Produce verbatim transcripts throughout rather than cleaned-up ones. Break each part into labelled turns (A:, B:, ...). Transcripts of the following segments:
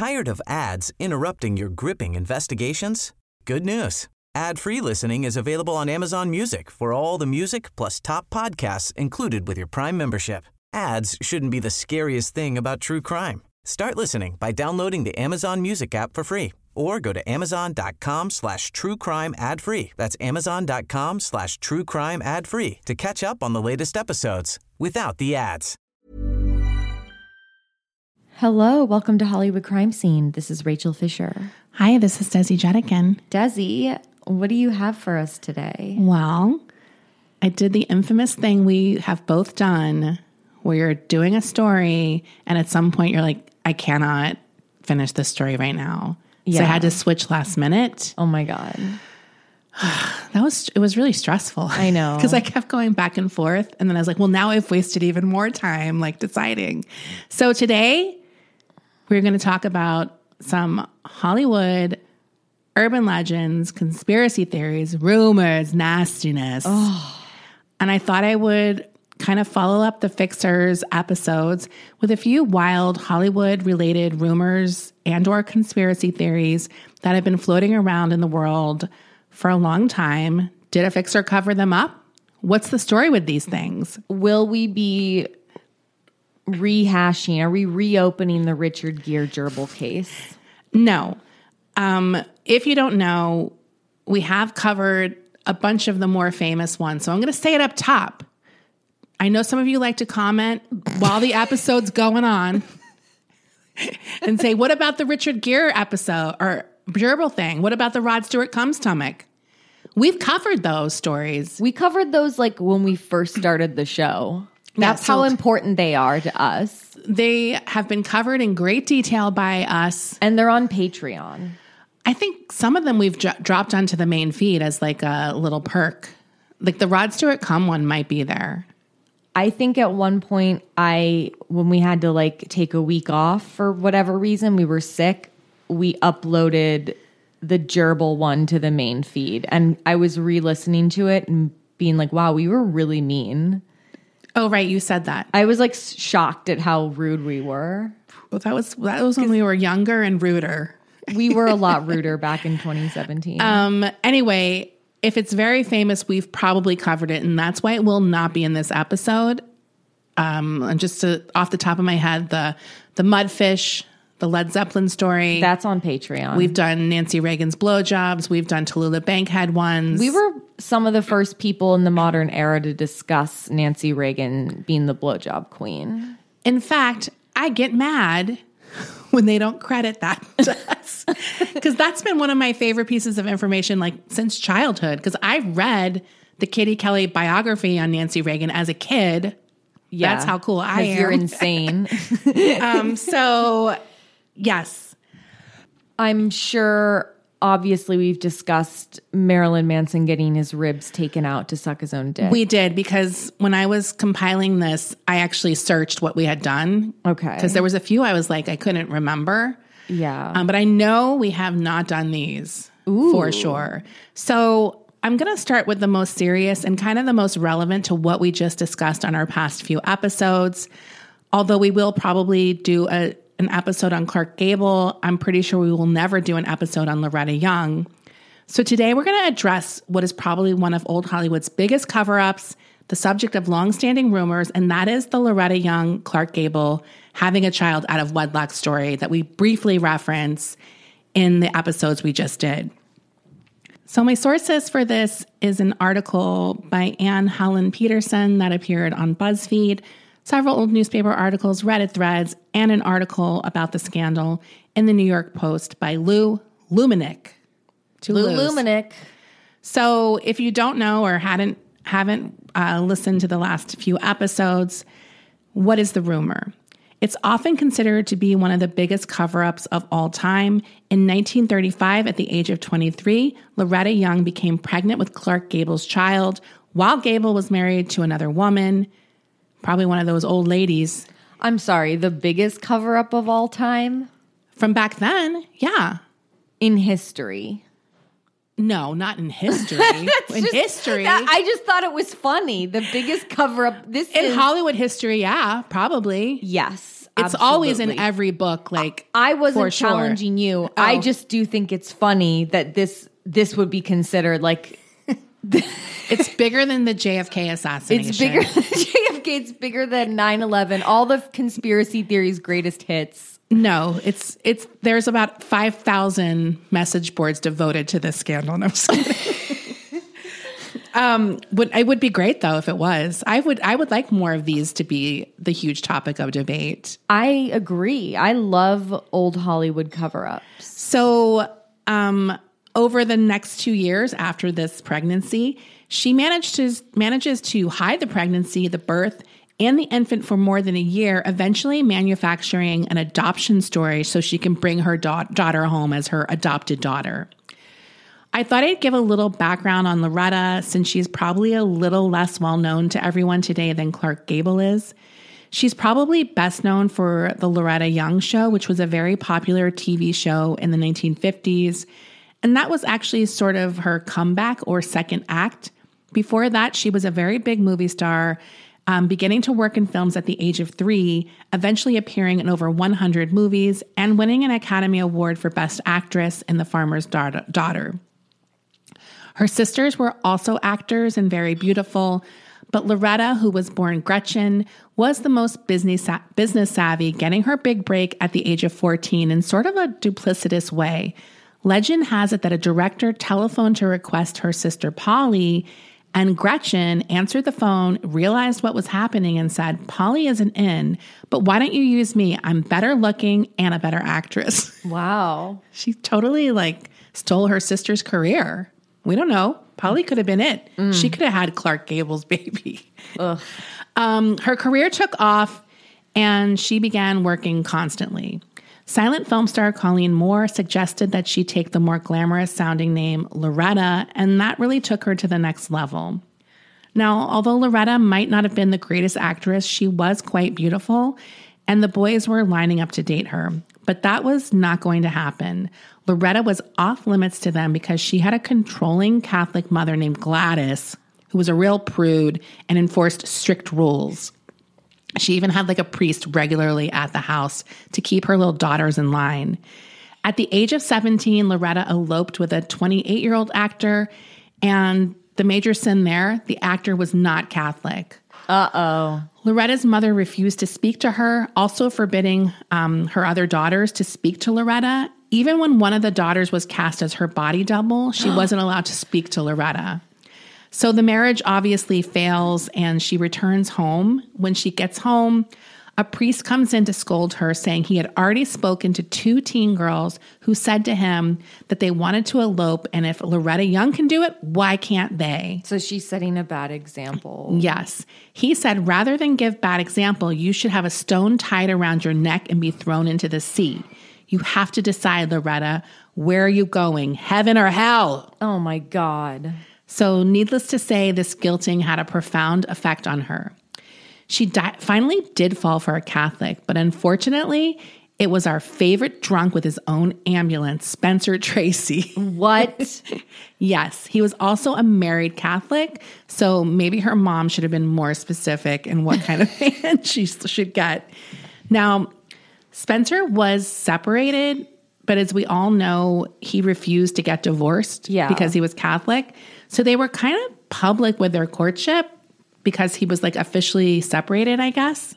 A: Tired of ads interrupting your gripping investigations? Good news. Ad-free listening is available on Amazon Music for all the music plus top podcasts included with your Prime membership. Ads shouldn't be the scariest thing about true crime. Start listening by downloading the Amazon Music app for free or go to amazon.com slash true crime ad free. That's amazon.com slash true crime ad free to catch up on the latest episodes without the ads.
B: Hello, welcome to Hollywood Crime Scene. This is Rachel Fisher.
C: Hi, this is Desi Jetikin.
B: Desi, what do you have for us today?
C: Well, I did the infamous thing we have both done where you're doing a story and at some point you're like, I cannot finish this story right now. Yeah. So I had to switch last minute.
B: Oh my God.
C: That was, it was really stressful.
B: I know.
C: Because I kept going back and forth. And then I was like, well, now I've wasted even more time like deciding. So today we're going to talk about some Hollywood urban legends, conspiracy theories, rumors, nastiness.
B: Oh.
C: And I thought I would kind of follow up the Fixers episodes with a few wild Hollywood-related rumors and or conspiracy theories that have been floating around in the world for a long time. Did a Fixer cover them up? What's the story with these things?
B: Will we be rehashing, are we reopening the Richard Gere gerbil case?
C: No. Um, if you don't know, we have covered a bunch of the more famous ones. So I'm going to say it up top. I know some of you like to comment while the episode's going on and say, what about the Richard Gere episode or gerbil thing? What about the Rod Stewart cum stomach? We've covered those stories.
B: We covered those like when we first started the show. That's yeah, so how important they are to us.
C: They have been covered in great detail by us.
B: And they're on Patreon.
C: I think some of them we've dro- dropped onto the main feed as like a little perk. Like the Rod Stewart cum one might be there.
B: I think at one point I, when we had to like take a week off for whatever reason, we were sick, we uploaded the gerbil one to the main feed. And I was re-listening to it and being like, wow, we were really mean.
C: Oh, right. You said that.
B: I was like shocked at how rude we were.
C: Well, that was, that was when we were younger and ruder.
B: We were a lot ruder back in twenty seventeen.
C: Um, anyway, if it's very famous, we've probably covered it, and that's why it will not be in this episode. Um, and just to, off the top of my head, the the Mudfish, the Led Zeppelin story.
B: That's on Patreon.
C: We've done Nancy Reagan's blowjobs. We've done Tallulah Bankhead ones.
B: We were some of the first people in the modern era to discuss Nancy Reagan being the blowjob queen.
C: In fact, I get mad when they don't credit that to us. Because that's been one of my favorite pieces of information like since childhood. Because I read the Kitty Kelly biography on Nancy Reagan as a kid. Yeah, that's how cool I am.
B: You're insane.
C: um, so, yes.
B: I'm sure, obviously, we've discussed Marilyn Manson getting his ribs taken out to suck his own dick.
C: We did, because when I was compiling this, I actually searched what we had done.
B: Okay.
C: Because there was a few I was like, I couldn't remember.
B: Yeah.
C: Um, but I know we have not done these
B: Ooh.
C: For sure. So I'm going to start with the most serious and kind of the most relevant to what we just discussed on our past few episodes. Although we will probably do a, an episode on Clark Gable, I'm pretty sure we will never do an episode on Loretta Young. So today we're going to address what is probably one of old Hollywood's biggest cover-ups, the subject of longstanding rumors, and that is the Loretta Young, Clark Gable having a child out of wedlock story that we briefly reference in the episodes we just did. So my sources for this is an article by Anne Helen Peterson that appeared on BuzzFeed, several old newspaper articles, Reddit threads, and an article about the scandal in the New York Post by Lou Lumenick.
B: Lou Lumenick.
C: So if you don't know or hadn't haven't uh, listened to the last few episodes, what is the rumor? It's often considered to be one of the biggest cover-ups of all time. In nineteen thirty-five, at the age of twenty-three, Loretta Young became pregnant with Clark Gable's child while Gable was married to another woman, probably one of those old ladies.
B: I'm sorry, the biggest cover-up of all time?
C: From back then, yeah.
B: In history.
C: No, not in history. in
B: just,
C: history.
B: That, I just thought it was funny. The biggest cover-up. This
C: In
B: is,
C: Hollywood history, yeah, probably.
B: Yes.
C: It's always in
B: absolutely.
C: every book. Like
B: I wasn't
C: for sure.
B: challenging you. I
C: Oh.
B: just do think it's funny that this this would be considered like
C: It's bigger than the J F K assassination.
B: it's bigger than J F K. It's bigger than nine eleven. All the conspiracy theories' greatest hits.
C: No, it's it's there's about five thousand message boards devoted to this scandal. No, I'm just kidding. um, would it would be great though if it was. I would I would like more of these to be the huge topic of debate.
B: I agree. I love old Hollywood cover-ups.
C: So, um, over the next two years after this pregnancy, she managed to manages to hide the pregnancy, the birth, and the infant for more than a year, eventually manufacturing an adoption story so she can bring her da- daughter home as her adopted daughter. I thought I'd give a little background on Loretta since she's probably a little less well known to everyone today than Clark Gable is. She's probably best known for the Loretta Young Show, which was a very popular T V show in the nineteen fifties. And that was actually sort of her comeback or second act. Before that, she was a very big movie star, um, beginning to work in films at the age of three, eventually appearing in over one hundred movies and winning an Academy Award for Best Actress in The Farmer's Daughter. Her sisters were also actors and very beautiful, but Loretta, who was born Gretchen, was the most business business savvy, getting her big break at the age of fourteen in sort of a duplicitous way. Legend has it that a director telephoned to request her sister Polly, and Gretchen answered the phone, realized what was happening, and said, "Polly isn't in, but why don't you use me? I'm better looking and a better actress."
B: Wow.
C: She totally like stole her sister's career. We don't know. Polly could have been it. Mm. She could have had Clark Gable's baby. Um, her career took off, and she began working constantly. Silent film star Colleen Moore suggested that she take the more glamorous sounding name Loretta, and that really took her to the next level. Now, although Loretta might not have been the greatest actress, she was quite beautiful, and the boys were lining up to date her. But that was not going to happen. Loretta was off limits to them because she had a controlling Catholic mother named Gladys, who was a real prude and enforced strict rules. She even had like a priest regularly at the house to keep her little daughters in line. At the age of seventeen, Loretta eloped with a twenty-eight-year-old actor, and the major sin there, the actor was not Catholic.
B: Uh-oh.
C: Loretta's mother refused to speak to her, also forbidding um, her other daughters to speak to Loretta. Even when one of the daughters was cast as her body double, she wasn't allowed to speak to Loretta. So the marriage obviously fails, and she returns home. When she gets home, a priest comes in to scold her, saying he had already spoken to two teen girls who said to him that they wanted to elope, and if Loretta Young can do it, why can't they?
B: So she's setting a bad example.
C: Yes. He said, rather than give bad example, you should have a stone tied around your neck and be thrown into the sea. You have to decide, Loretta, where are you going, heaven or hell?
B: Oh my God.
C: So needless to say, this guilting had a profound effect on her. She di- finally did fall for a Catholic, but unfortunately, it was our favorite drunk with his own ambulance, Spencer Tracy.
B: What?
C: Yes, he was also a married Catholic, so maybe her mom should have been more specific in what kind of man she should get. Now, Spencer was separated, but as we all know, he refused to get divorced
B: yeah.
C: because he was Catholic. So they were kind of public with their courtship because he was like officially separated, I guess.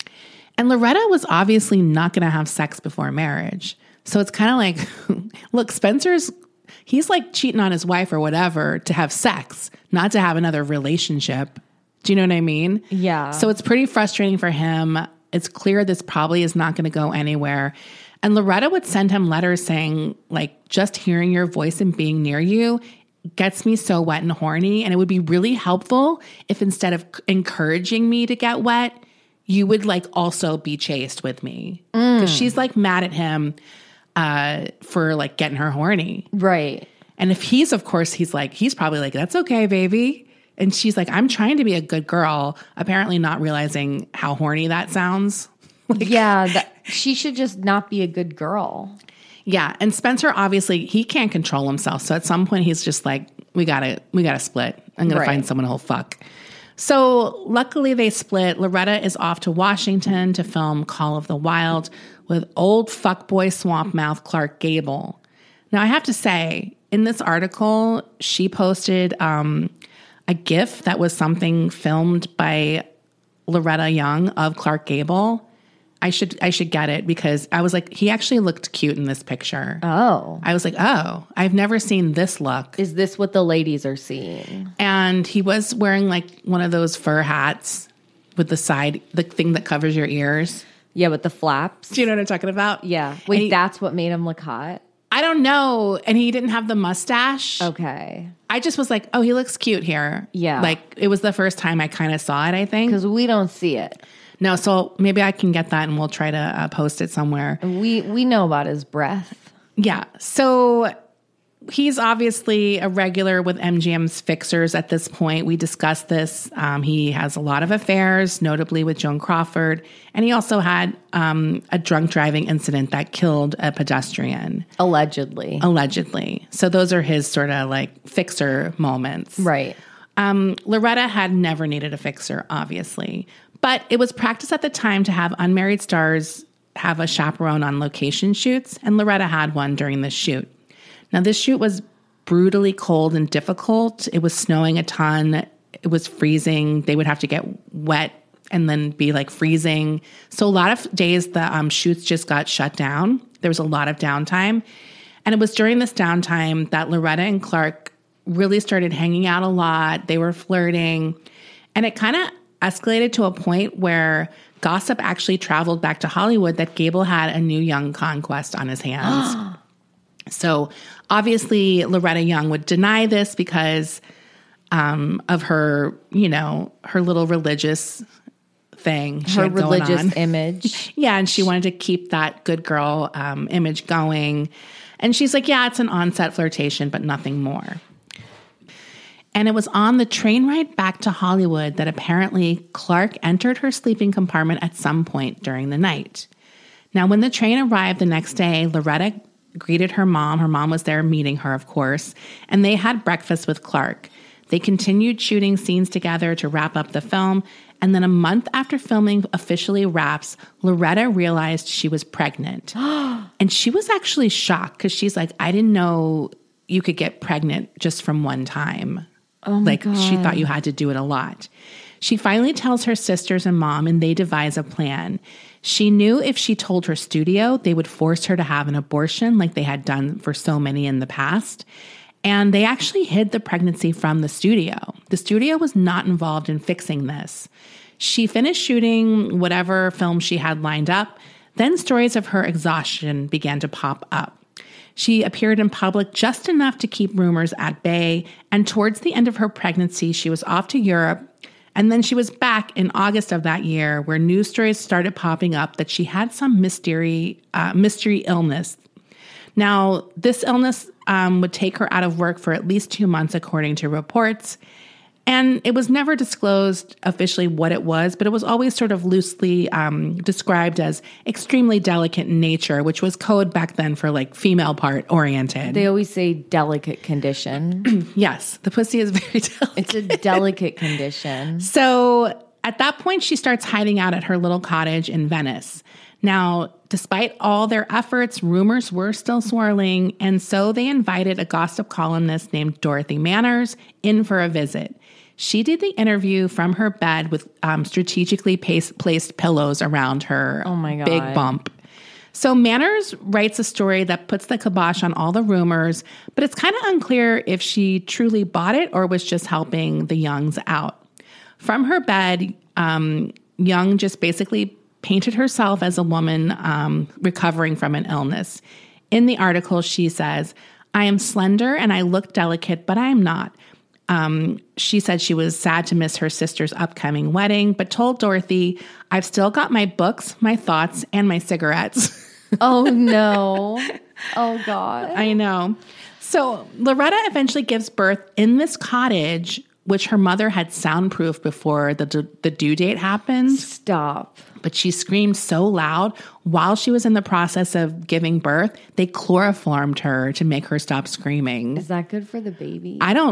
C: And Loretta was obviously not going to have sex before marriage. So it's kind of like, look, Spencer's, he's like cheating on his wife or whatever to have sex, not to have another relationship. Do you know what I mean?
B: Yeah.
C: So it's pretty frustrating for him. It's clear this probably is not going to go anywhere. And Loretta would send him letters saying, like, just hearing your voice and being near you gets me so wet and horny. And it would be really helpful if instead of encouraging me to get wet, you would like also be chaste with me. Because mm. she's like mad at him uh, for like getting her horny.
B: Right.
C: And if he's, of course, he's like, he's probably like, that's okay, baby. And she's like, I'm trying to be a good girl, apparently not realizing how horny that sounds. Like,
B: yeah, that, she should just not be a good girl.
C: Yeah, and Spencer obviously he can't control himself, so at some point he's just like, we gotta, we gotta split. I'm gonna
B: right.
C: find someone who'll fuck. So luckily they split. Loretta is off to Washington to film Call of the Wild with old fuckboy swamp mouth Clark Gable. Now I have to say, in this article, she posted um, a GIF that was something filmed by Loretta Young of Clark Gable. I should I should get it because I was like, he actually looked cute in this picture.
B: Oh.
C: I was like, oh, I've never seen this look.
B: Is this what the ladies are seeing?
C: And he was wearing like one of those fur hats with the side, the thing that covers your ears.
B: Yeah, with the flaps.
C: Do you know what I'm talking about?
B: Yeah. Wait,
C: he,
B: that's what made him look hot?
C: I don't know. And he didn't have the mustache.
B: Okay.
C: I just was like, oh, he looks cute here.
B: Yeah.
C: Like it was the first time I kind of saw it, I think.
B: Because we don't see it.
C: No, so maybe I can get that and we'll try to uh, post it somewhere.
B: We we know about his breath.
C: Yeah. So he's obviously a regular with M G M's fixers at this point. We discussed this. Um, he has a lot of affairs, notably with Joan Crawford. And he also had um, a drunk driving incident that killed a pedestrian.
B: Allegedly.
C: Allegedly. So those are his sort of like fixer moments.
B: Right.
C: Um, Loretta had never needed a fixer, obviously. But it was practice at the time to have unmarried stars have a chaperone on location shoots, and Loretta had one during this shoot. Now, this shoot was brutally cold and difficult. It was snowing a ton. It was freezing. They would have to get wet and then be like freezing. So a lot of days the um, shoots just got shut down. There was a lot of downtime. And it was during this downtime that Loretta and Clark really started hanging out a lot. They were flirting. And it kind of escalated to a point where gossip actually traveled back to Hollywood that Gable had a new young conquest on his hands. So obviously Loretta Young would deny this because um, of her, you know, her little religious thing.
B: Her religious image.
C: Yeah, and she wanted to keep that good girl um, image going. And she's like, yeah, it's an on-set flirtation, but nothing more. And it was on the train ride back to Hollywood that apparently Clark entered her sleeping compartment at some point during the night. Now, when the train arrived the next day, Loretta greeted her mom. Her mom was there meeting her, of course, and they had breakfast with Clark. They continued shooting scenes together to wrap up the film, and then a month after filming officially wraps, Loretta realized she was pregnant. And she was actually shocked because she's like, I didn't know you could get pregnant just from one time.
B: Oh my
C: like
B: God.
C: She thought you had to do it a lot. She finally tells her sisters and mom, and they devise a plan. She knew if she told her studio, they would force her to have an abortion like they had done for so many in the past. And they actually hid the pregnancy from the studio. The studio was not involved in fixing this. She finished shooting whatever film she had lined up. Then stories of her exhaustion began to pop up. She appeared in public just enough to keep rumors at bay, and towards the end of her pregnancy, she was off to Europe, and then she was back in August of that year, where news stories started popping up that she had some mystery, uh, mystery illness. Now, this illness um, would take her out of work for at least two months, according to reports. And it was never disclosed officially what it was, but it was always sort of loosely um, described as extremely delicate in nature, which was code back then for like female part oriented.
B: They always say delicate condition.
C: Yes, the pussy is very delicate.
B: It's a delicate condition.
C: So at that point, she starts hiding out at her little cottage in Venice. Now, despite all their efforts, rumors were still swirling, and so they invited a gossip columnist named Dorothy Manners in for a visit. She did the interview from her bed with um, strategically pace- placed pillows around her
B: oh my God.
C: big bump. So Manners writes a story that puts the kibosh on all the rumors, but it's kind of unclear if she truly bought it or was just helping the Youngs out. From her bed, um, Young just basically painted herself as a woman um, recovering from an illness. In the article, she says, I am slender and I look delicate, but I am not. Um, she said she was sad to miss her sister's upcoming wedding, but told Dorothy, I've still got my books, my thoughts, and my cigarettes.
B: Oh, no. Oh, God.
C: I know. So Loretta eventually gives birth in this cottage, which her mother had soundproofed before the, the due date happened.
B: Stop.
C: But she screamed so loud while she was in the process of giving birth, they chloroformed her to make her stop screaming.
B: Is that good for the baby?
C: I don't,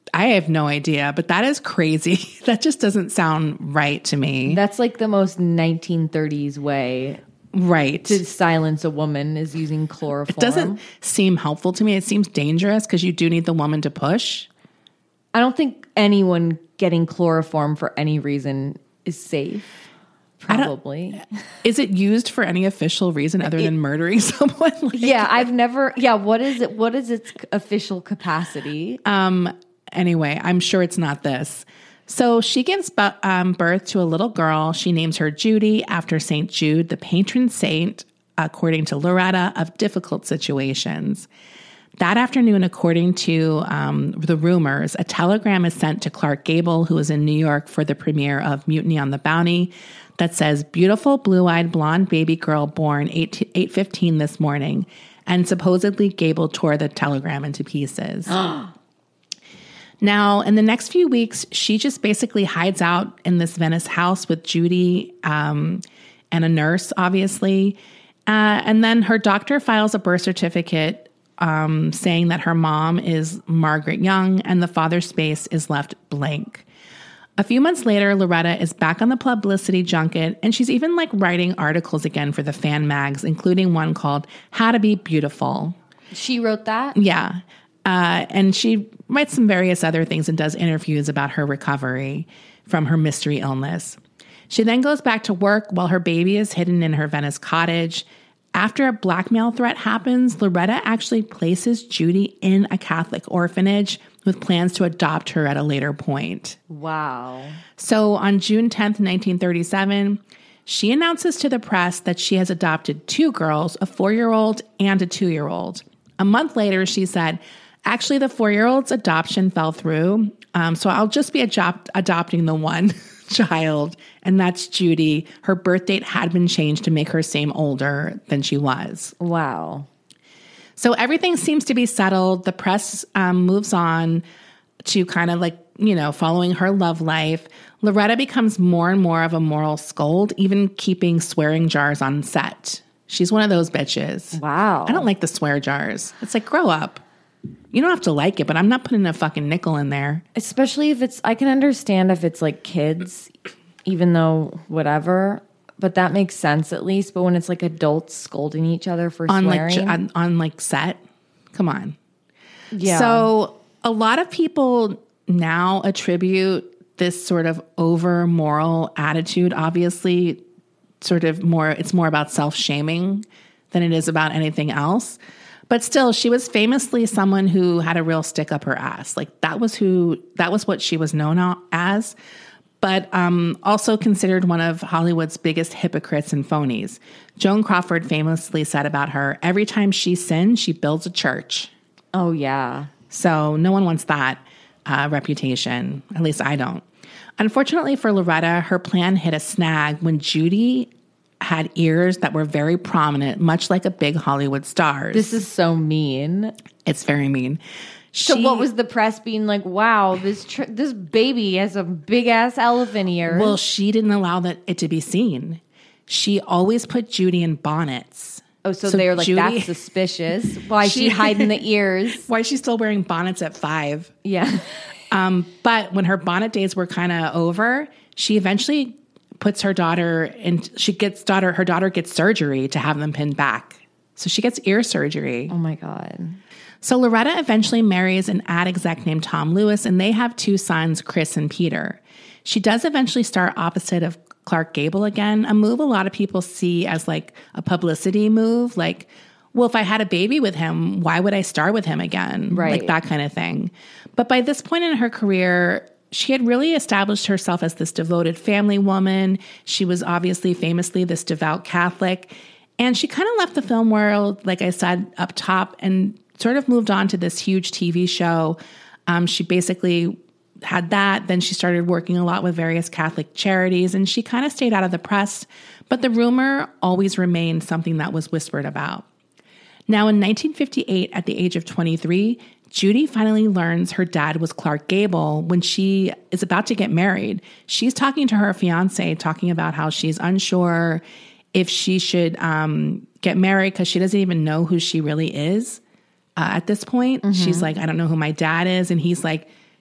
C: I have no idea, but that is crazy. That just doesn't sound right to me.
B: That's like the most nineteen thirties way
C: right
B: to silence a woman is using chloroform.
C: It doesn't seem helpful to me. It seems dangerous because you do need the woman to push.
B: I don't think anyone getting chloroform for any reason is safe. Probably.
C: Is it used for any official reason other than murdering someone? Like,
B: yeah, I've never. Yeah, what is it? What is its official capacity?
C: Um. Anyway, I'm sure it's not this. So she gives bu- um, birth to a little girl. She names her Judy after Saint Jude, the patron saint, according to Loretta, of difficult situations. That afternoon, according to um, the rumors, a telegram is sent to Clark Gable, who is in New York for the premiere of Mutiny on the Bounty, that says, beautiful blue-eyed blonde baby girl born eight fifteen this morning. And supposedly Gable tore the telegram into pieces. Now, in the next few weeks, she just basically hides out in this Venice house with Judy um, and a nurse, obviously. Uh, and then her doctor files a birth certificate um, saying that her mom is Margaret Young and the father's space is left blank. A few months later, Loretta is back on the publicity junket, and she's even like writing articles again for the fan mags, including one called How to Be Beautiful.
B: She wrote that?
C: Yeah. Uh, and she writes some various other things and does interviews about her recovery from her mystery illness. She then goes back to work while her baby is hidden in her Venice cottage. After a blackmail threat happens, Loretta actually places Judy in a Catholic orphanage with plans to adopt her at a later point.
B: Wow.
C: So on June tenth, nineteen thirty-seven, she announces to the press that she has adopted two girls, a four-year-old and a two-year-old. A month later, she said, actually, the four-year-old's adoption fell through, um, so I'll just be adopt- adopting the one child, and that's Judy. Her birth date had been changed to make her seem older than she was.
B: Wow.
C: So everything seems to be settled. The press um, moves on to kind of like, you know, following her love life. Loretta becomes more and more of a moral scold, even keeping swearing jars on set. She's one of those bitches.
B: Wow.
C: I don't like the swear jars. It's like, grow up. You don't have to like it, but I'm not putting a fucking nickel in there.
B: Especially if it's, I can understand if it's like kids, even though whatever, but that makes sense at least. But when it's like adults scolding each other for
C: on
B: swearing.
C: Like, on, on like set, come on.
B: Yeah.
C: So a lot of people now attribute this sort of over moral attitude, obviously, sort of more, it's more about self-shaming than it is about anything else. But still, she was famously someone who had a real stick up her ass. Like that was who, that was what she was known as, but um, also considered one of Hollywood's biggest hypocrites and phonies. Joan Crawford famously said about her, every time she sins, she builds a church.
B: Oh, yeah.
C: So no one wants that uh, reputation. At least I don't. Unfortunately for Loretta, her plan hit a snag when Judy had ears that were very prominent, much like a big Hollywood star's.
B: This is so mean.
C: It's very mean.
B: So
C: She,
B: what was the press being like, wow, this tr- this baby has a big-ass elephant ear.
C: Well, she didn't allow that it to be seen. She always put Judy in bonnets.
B: oh, so,
C: so
B: they were like,
C: Judy-
B: that's suspicious. Why is she
C: She-
B: hiding the ears?
C: Why is she still wearing bonnets at five?
B: Yeah.
C: Um, but when her bonnet days were kind of over, she eventually puts her daughter and she gets daughter, her daughter gets surgery to have them pinned back. So she gets ear surgery.
B: Oh my God.
C: So Loretta eventually marries an ad exec named Tom Lewis, and they have two sons, Chris and Peter. She does eventually star opposite of Clark Gable again, a move a lot of people see as like a publicity move. Like, well, if I had a baby with him, why would I star with him again?
B: Right.
C: Like that kind of thing. But by this point in her career, she had really established herself as this devoted family woman. She was obviously famously this devout Catholic. And she kind of left the film world, like I said, up top and sort of moved on to this huge T V show. Um, she basically had that. Then she started working a lot with various Catholic charities, and she kind of stayed out of the press. But the rumor always remained something that was whispered about. Now, in nineteen fifty-eight, at the age of twenty-three, Judy finally learns her dad was Clark Gable when she is about to get married. She's talking to her fiance, talking about how she's unsure if she should um, get married because she doesn't even know who she really is uh, at this point. Mm-hmm. She's like, I don't know who my dad is. And he's like,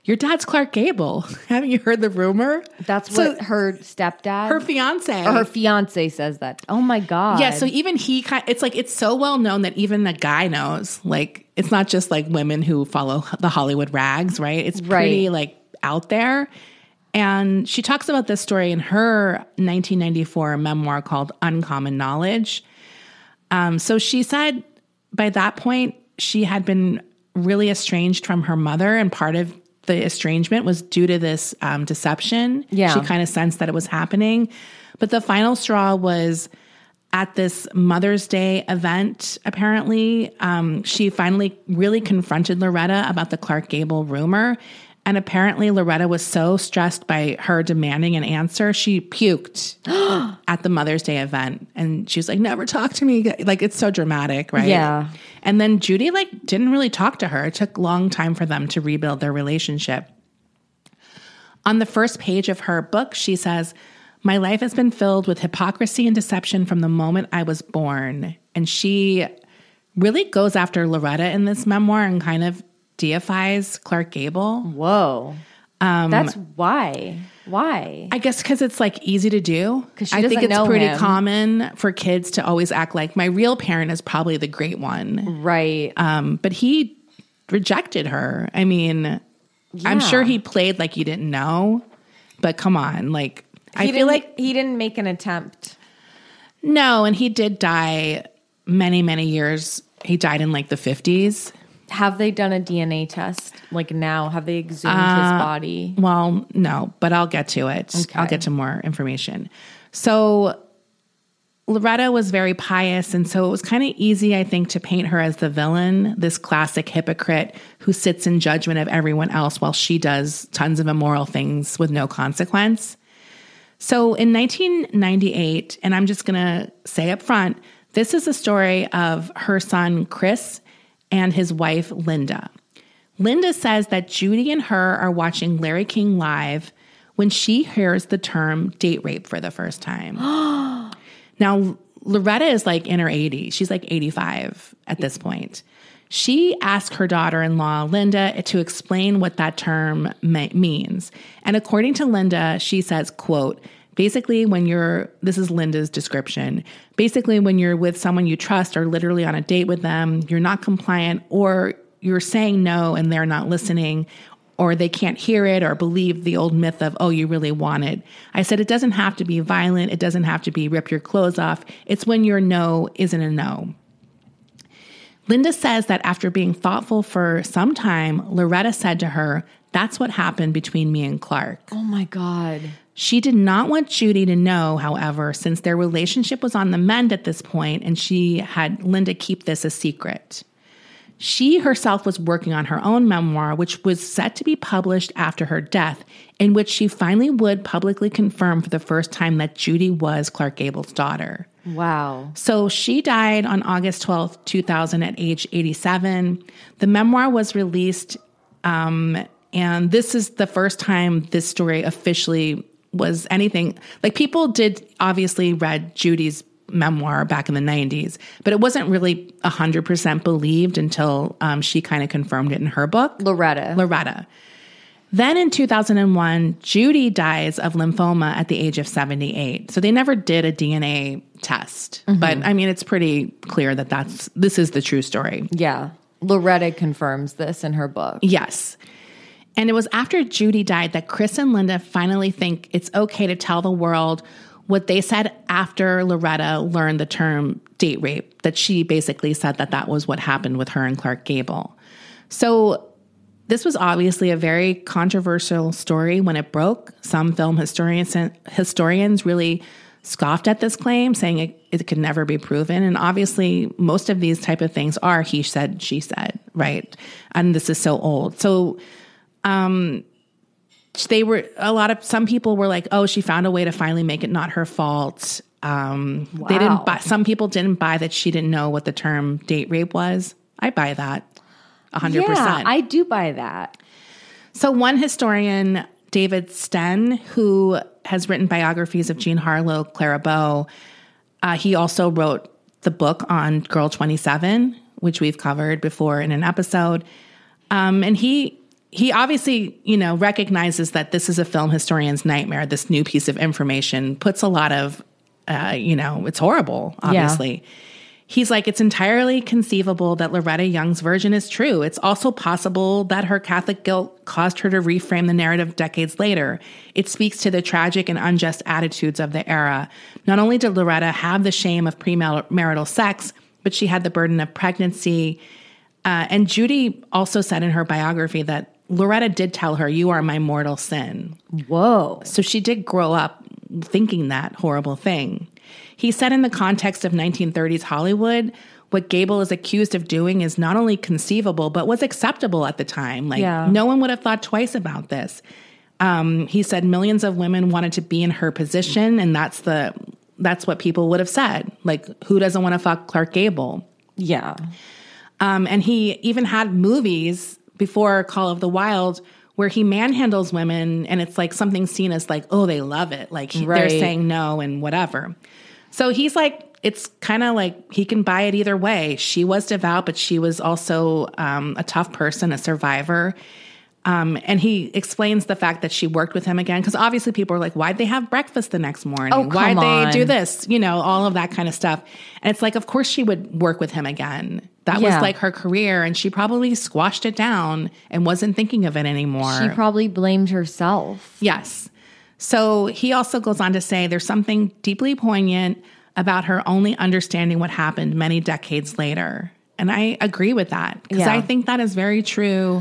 C: your dad's Clark Gable. Haven't you heard the rumor?
B: That's
C: So-
B: what her stepdad,
C: Her fiance.
B: or her fiance says that. Oh my God.
C: Yeah, so even he kind it's like it's so well known that even the guy knows. Like it's not just like women who follow the Hollywood rags, right? It's pretty
B: Right.
C: like out there. And she talks about this story in her nineteen ninety-four memoir called Uncommon Knowledge. Um, so she said by that point she had been really estranged from her mother, and part of the estrangement was due to this um, deception.
B: Yeah.
C: She kind of sensed that it was happening. But the final straw was at this Mother's Day event, apparently. Um, she finally really confronted Loretta about the Clark Gable rumor. And apparently Loretta was so stressed by her demanding an answer, she puked at the Mother's Day event. And she was like, never talk to me. Like, it's so dramatic, right?
B: Yeah.
C: And then Judy, like, didn't really talk to her. It took a long time for them to rebuild their relationship. On the first page of her book, she says, my life has been filled with hypocrisy and deception from the moment I was born. And she really goes after Loretta in this memoir and kind of deifies Clark Gable.
B: Whoa. Um, That's why. Why?
C: I guess because it's like easy to do.
B: 'Cause she
C: I think
B: doesn't
C: it's
B: know
C: pretty
B: him.
C: common for kids to always act like my real parent is probably the great one.
B: Right.
C: Um, but he rejected her. I mean, I'm
B: Yeah.
C: sure he played like you didn't know, but come on. Like, I
B: he
C: feel
B: didn't-
C: like,
B: he didn't make an attempt.
C: no, and he did die many, many years. He died in like the fifties.
B: Have they done a D N A test? Like now, have they exhumed
C: Uh,
B: his body?
C: Well, no, but I'll get to it.
B: Okay.
C: I'll get to more information. So Loretta was very pious, and so it was kind of easy, I think, to paint her as the villain, this classic hypocrite who sits in judgment of everyone else while she does tons of immoral things with no consequence. So in nineteen ninety-eight, and I'm just going to say up front, this is a story of her son, Chris, and his wife, Linda. Linda says that Judy and her are watching Larry King Live when she hears the term date rape for the first time. Now, Loretta is like in her eighties. She's like eighty-five at this point. She asked her daughter-in-law, Linda, to explain what that term me- means. And according to Linda, she says, quote, basically when you're, this is Linda's description, basically when you're with someone you trust or literally on a date with them, you're not compliant or you're saying no and they're not listening, or they can't hear it or believe the old myth of, oh, you really want it. I said, it doesn't have to be violent. It doesn't have to be rip your clothes off. It's when your no isn't a no. Linda says that after being thoughtful for some time, Loretta said to her, that's what happened between me and Clark.
B: Oh my God.
C: She did not want Judy to know, however, since their relationship was on the mend at this point, and she had Linda keep this a secret. She herself was working on her own memoir, which was set to be published after her death, in which she finally would publicly confirm for the first time that Judy was Clark Gable's daughter.
B: Wow.
C: So she died on August twelfth, two thousand at age eighty-seven. The memoir was released, um, and this is the first time this story officially was anything. Like, people did obviously read Judy's memoir back in the nineties, but it wasn't really one hundred percent believed until um, she kind of confirmed it in her book.
B: Loretta.
C: Loretta. Then in two thousand one, Judy dies of lymphoma at the age of seventy-eight. So they never did a D N A test. Mm-hmm. But I mean, it's pretty clear that that's, this is the true story.
B: Yeah. Loretta confirms this in her book.
C: Yes. And it was after Judy died that Chris and Linda finally think it's okay to tell the world what they said after Loretta learned the term date rape, that she basically said that that was what happened with her and Clark Gable. So this was obviously a very controversial story when it broke. Some film historians historians really scoffed at this claim, saying it, it could never be proven. And obviously, most of these type of things are he said, she said, right? And this is so old. So um, they were, a lot of, some people were like, oh, she found a way to finally make it not her fault. Um,
B: Wow.
C: They didn't buy, some people didn't buy that she didn't know what the term date rape was. I buy that. one hundred percent.
B: Yeah, I do buy that.
C: So one historian, David Sten, who has written biographies of Jean Harlow, Clara Bow, uh, he also wrote the book on Girl twenty-seven, which we've covered before in an episode. Um, and he he obviously, you know, recognizes that this is a film historian's nightmare. This new piece of information puts a lot of, uh, you know, it's horrible, obviously. Yeah. He's like, it's entirely conceivable that Loretta Young's version is true. It's also possible that her Catholic guilt caused her to reframe the narrative decades later. It speaks to the tragic and unjust attitudes of the era. Not only did Loretta have the shame of premarital sex, but she had the burden of pregnancy. Uh, and Judy also said in her biography that Loretta did tell her, "You are my mortal sin."
B: Whoa.
C: So she did grow up thinking that horrible thing. He said in the context of nineteen thirties Hollywood, what Gable is accused of doing is not only conceivable, but was acceptable at the time. Like, yeah. no one would have thought twice about this. Um, he said millions of women wanted to be in her position, and that's the that's what people would have said. Like, who doesn't want to fuck Clark Gable?
B: Yeah.
C: Um, and he even had movies before Call of the Wild where he manhandles women, and it's like something seen as like, oh, they love it. Like, he, right. they're saying no and whatever. So he's like, it's kind of like he can buy it either way. She was devout, but she was also um, a tough person, a survivor. Um, and he explains the fact that she worked with him again, because obviously people are like, why'd they have breakfast the next morning?
B: Oh,
C: Why'd
B: on.
C: they do this? You know, all of that kind of stuff. And it's like, of course she would work with him again. That yeah. was like her career, and she probably squashed it down and wasn't thinking of it anymore.
B: She probably blamed herself.
C: Yes. So he also goes on to say there's something deeply poignant about her only understanding what happened many decades later. And I agree with that, because yeah. I think that is very true.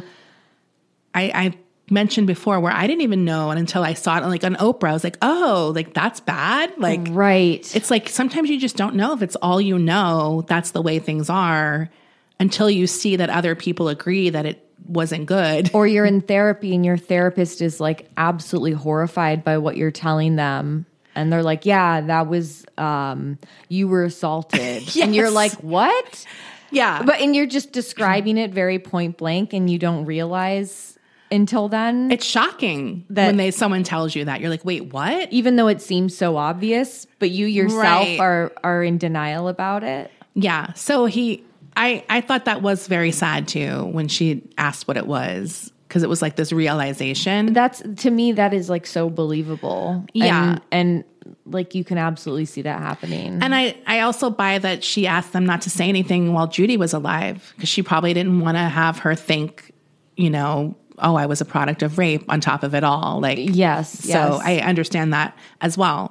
C: I, I mentioned before where I didn't even know, and until I saw it like on Oprah, I was like, oh, like that's bad. Like,
B: right.
C: It's like sometimes you just don't know if it's all you know, that's the way things are, until you see that other people agree that it wasn't good.
B: Or you're in therapy and your therapist is like absolutely horrified by what you're telling them. And they're like, yeah, that was, um, you were assaulted. Yes. And you're like, what?
C: Yeah.
B: But, and you're just describing it very point blank, and you don't realize until then.
C: It's shocking that when they someone tells you that. You're like, wait, what?
B: Even though it seems so obvious, but you yourself right. are, are in denial about it.
C: Yeah. So he... I, I thought that was very sad, too, when she asked what it was, because it was like this realization.
B: That's, to me, that is like so believable.
C: Yeah.
B: And, and like you can absolutely see that happening.
C: And I, I also buy that she asked them not to say anything while Judy was alive, because she probably didn't want to have her think, you know, oh, I was a product of rape on top of it all. Like,
B: yes.
C: So
B: yes.
C: I understand that as well.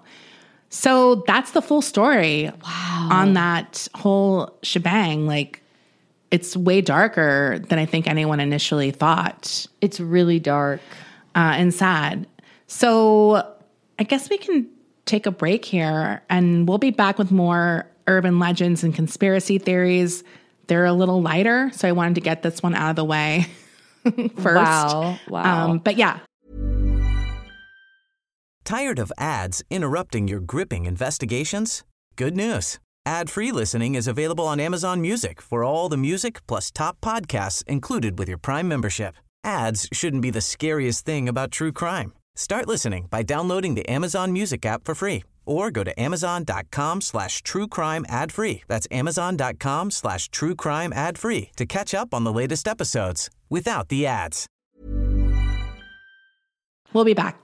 C: So that's the full story
B: wow.
C: on that whole shebang. Like, it's way darker than I think anyone initially thought.
B: It's really dark.
C: Uh, and sad. So I guess we can take a break here, and we'll be back with more urban legends and conspiracy theories. They're a little lighter, so I wanted to get this one out of the way first.
B: Wow. Wow.
C: Um, but yeah.
A: Tired of ads interrupting your gripping investigations? Good news. Ad-free listening is available on Amazon Music for all the music plus top podcasts included with your Prime membership. Ads shouldn't be the scariest thing about true crime. Start listening by downloading the Amazon Music app for free, or go to amazon.com slash true crime ad free. That's amazon.com slash true crime ad free to catch up on the latest episodes without the ads.
C: We'll be back.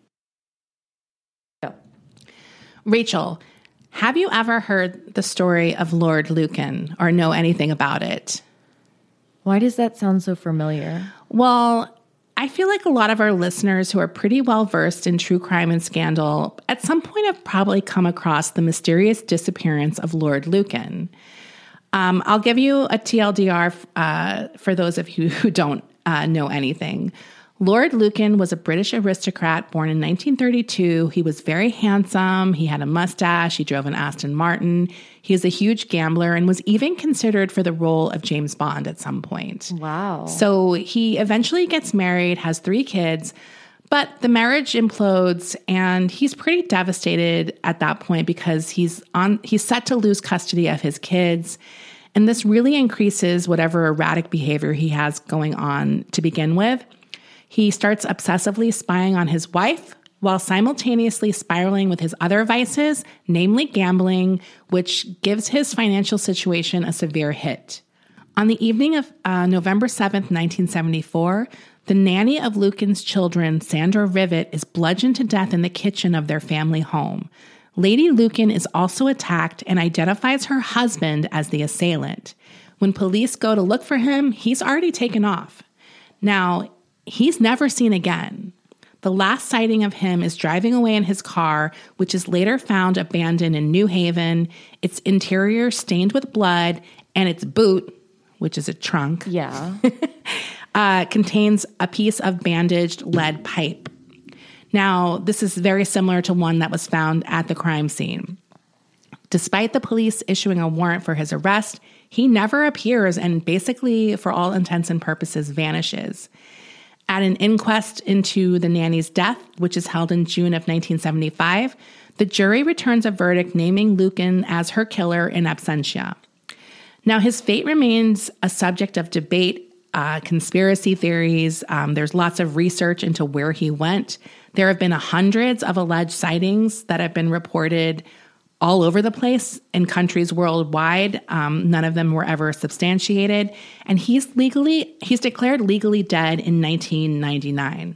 C: Rachel, have you ever heard the story of Lord Lucan or know anything about it?
B: Why does that sound so familiar?
C: Well, I feel like a lot of our listeners who are pretty well versed in true crime and scandal at some point have probably come across the mysterious disappearance of Lord Lucan. Um, I'll give you a T L D R uh, for those of you who don't uh, know anything. Lord Lucan was a British aristocrat born in nineteen thirty-two. He was very handsome. He had a mustache. He drove an Aston Martin. He is a huge gambler and was even considered for the role of James Bond at some point.
B: Wow.
C: So he eventually gets married, has three kids, but the marriage implodes, and he's pretty devastated at that point because he's on he's set to lose custody of his kids. And this really increases whatever erratic behavior he has going on to begin with. He starts obsessively spying on his wife while simultaneously spiraling with his other vices, namely gambling, which gives his financial situation a severe hit. On the evening of uh, November seventh, nineteen seventy-four, the nanny of Lucan's children, Sandra Rivet, is bludgeoned to death in the kitchen of their family home. Lady Lucan is also attacked and identifies her husband as the assailant. When police go to look for him, he's already taken off. Now, he's never seen again. The last sighting of him is driving away in his car, which is later found abandoned in New Haven, its interior stained with blood, and its boot, which is a trunk,
B: Yeah.
C: uh, contains a piece of bandaged lead pipe. Now, this is very similar to one that was found at the crime scene. Despite the police issuing a warrant for his arrest, he never appears and basically, for all intents and purposes, vanishes. At an inquest into the nanny's death, which is held in June of nineteen seventy-five, the jury returns a verdict naming Lucan as her killer in absentia. Now, his fate remains a subject of debate, uh, conspiracy theories. Um, there's lots of research into where he went. There have been hundreds of alleged sightings that have been reported all over the place in countries worldwide. Um, none of them were ever substantiated. And he's legally, he's declared legally dead in nineteen ninety-nine.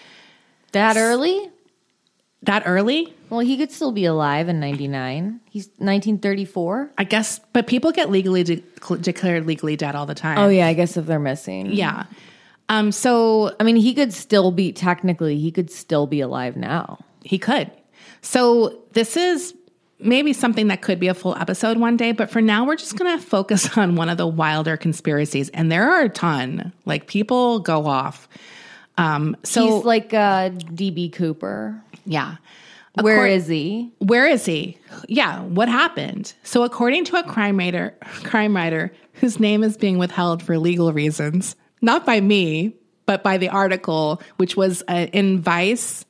B: That early?
C: That early?
B: Well, he could still be alive in ninety-nine. He's nineteen thirty-four.
C: I guess, but people get legally de- declared legally dead all the time.
B: Oh, yeah, I guess if they're missing.
C: Yeah. Um, so,
B: I mean, he could still be, technically, he could still be alive now.
C: he could. So this is maybe something that could be a full episode one day, but for now, we're just going to focus on one of the wilder conspiracies. And there are a ton. Like, people go off. Um, so
B: He's like uh, D B Cooper.
C: yeah.
B: Where
C: Accor-
B: is he?
C: Where is he? Yeah, what happened? So according to a crime writer, crime writer whose name is being withheld for legal reasons, not by me, but by the article, which was uh, in Vice,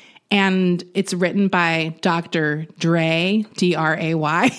C: and it's written by Doctor Dray, D R A Y.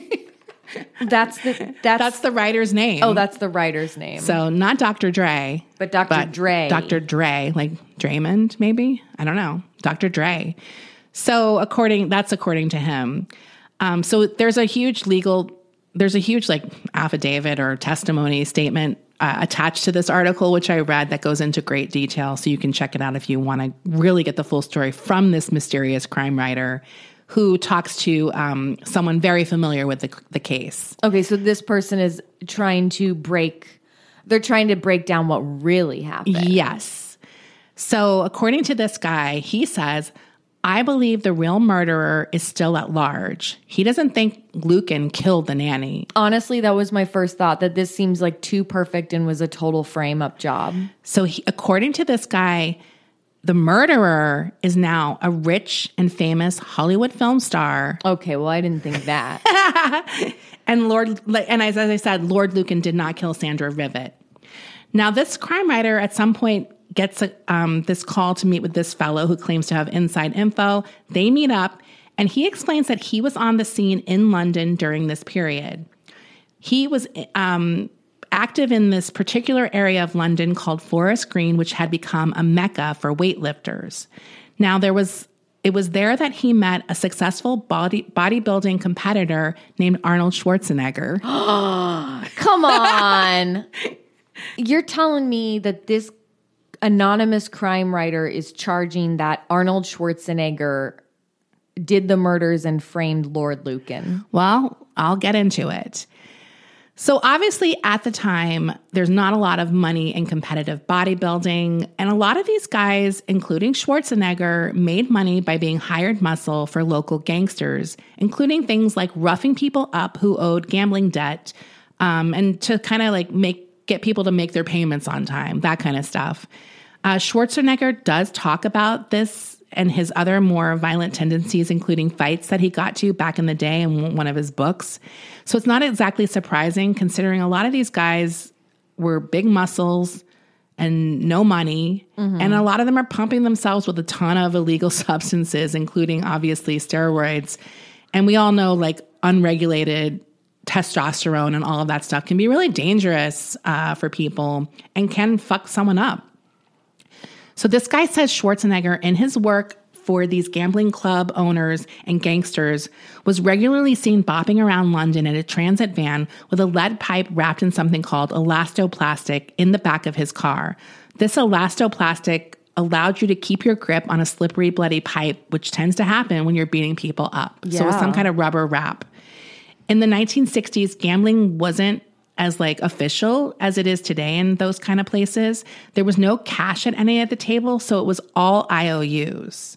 B: That's the that's,
C: That's the writer's name.
B: oh, that's the writer's name.
C: So not Doctor Dre.
B: But Doctor Dre.
C: Doctor Dre, like Draymond, maybe? I don't know. Doctor Dre. So according, that's according to him. Um, so there's a huge legal, there's a huge like affidavit or testimony statement uh, attached to this article, which I read, that goes into great detail. So you can check it out if you want to really get the full story from this mysterious crime writer who talks to um, someone very familiar with the, the case.
B: Okay, so this person is trying to break, they're trying to break down what really happened.
C: Yes. So according to this guy, he says, I believe the real murderer is still at large. He doesn't think Lucan killed the nanny.
B: Honestly, that was my first thought, that this seems like too perfect and was a total frame-up job.
C: So he, according to this guy, the murderer is now a rich and famous Hollywood film star.
B: Okay, well, I didn't think that.
C: And Lord, and as, as I said, Lord Lucan did not kill Sandra Rivet. Now, this crime writer at some point gets a, um, this call to meet with this fellow who claims to have inside info. They meet up, and he explains that he was on the scene in London during this period. He was um, active in this particular area of London called Forest Green, which had become a mecca for weightlifters. Now, there was it was there that he met a successful body bodybuilding competitor named Arnold Schwarzenegger.
B: Come on. You're telling me that this anonymous crime writer is charging that Arnold Schwarzenegger did the murders and framed Lord Lucan?
C: Well, I'll get into it. So obviously at the time, there's not a lot of money in competitive bodybuilding. And a lot of these guys, including Schwarzenegger, made money by being hired muscle for local gangsters, including things like roughing people up who owed gambling debt, um, and to kind of like make get people to make their payments on time, that kind of stuff. Uh, Schwarzenegger does talk about this and his other more violent tendencies, including fights that he got to back in the day in one of his books. So it's not exactly surprising, considering a lot of these guys were big muscles and no money. Mm-hmm. And a lot of them are pumping themselves with a ton of illegal substances, including obviously steroids. And we all know like unregulated testosterone and all of that stuff can be really dangerous uh, for people and can fuck someone up. So this guy says Schwarzenegger in his work for these gambling club owners and gangsters was regularly seen bopping around London in a transit van with a lead pipe wrapped in something called elastoplastic in the back of his car. This elastoplastic allowed you to keep your grip on a slippery, bloody pipe, which tends to happen when you're beating people up. Yeah. So it was some kind of rubber wrap. In the nineteen sixties, gambling wasn't as like official as it is today in those kind of places. There was no cash at any of the table, so it was all I O Us.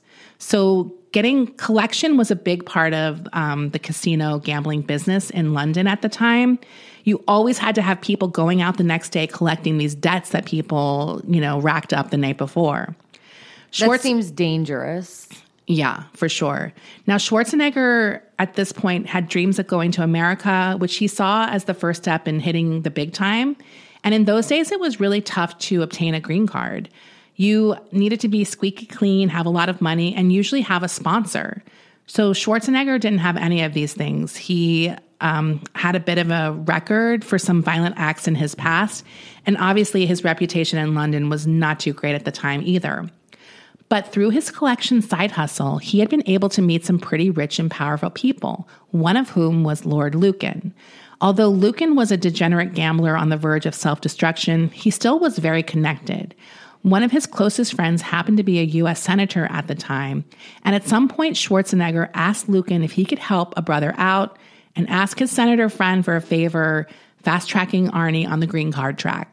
C: So getting collection was a big part of um, the casino gambling business in London at the time. You always had to have people going out the next day collecting these debts that people, you know, racked up the night before.
B: Schwartz- that seems dangerous.
C: Yeah, for sure. Now, Schwarzenegger at this point had dreams of going to America, which he saw as the first step in hitting the big time. And in those days, it was really tough to obtain a green card. You needed to be squeaky clean, have a lot of money, and usually have a sponsor. So Schwarzenegger didn't have any of these things. He um, had a bit of a record for some violent acts in his past. And obviously, his reputation in London was not too great at the time either. But through his collection side hustle, he had been able to meet some pretty rich and powerful people, one of whom was Lord Lucan. Although Lucan was a degenerate gambler on the verge of self-destruction, he still was very connected. One of his closest friends happened to be a U S senator at the time, and at some point Schwarzenegger asked Lucan if he could help a brother out and ask his senator friend for a favor, fast-tracking Arnie on the green card track.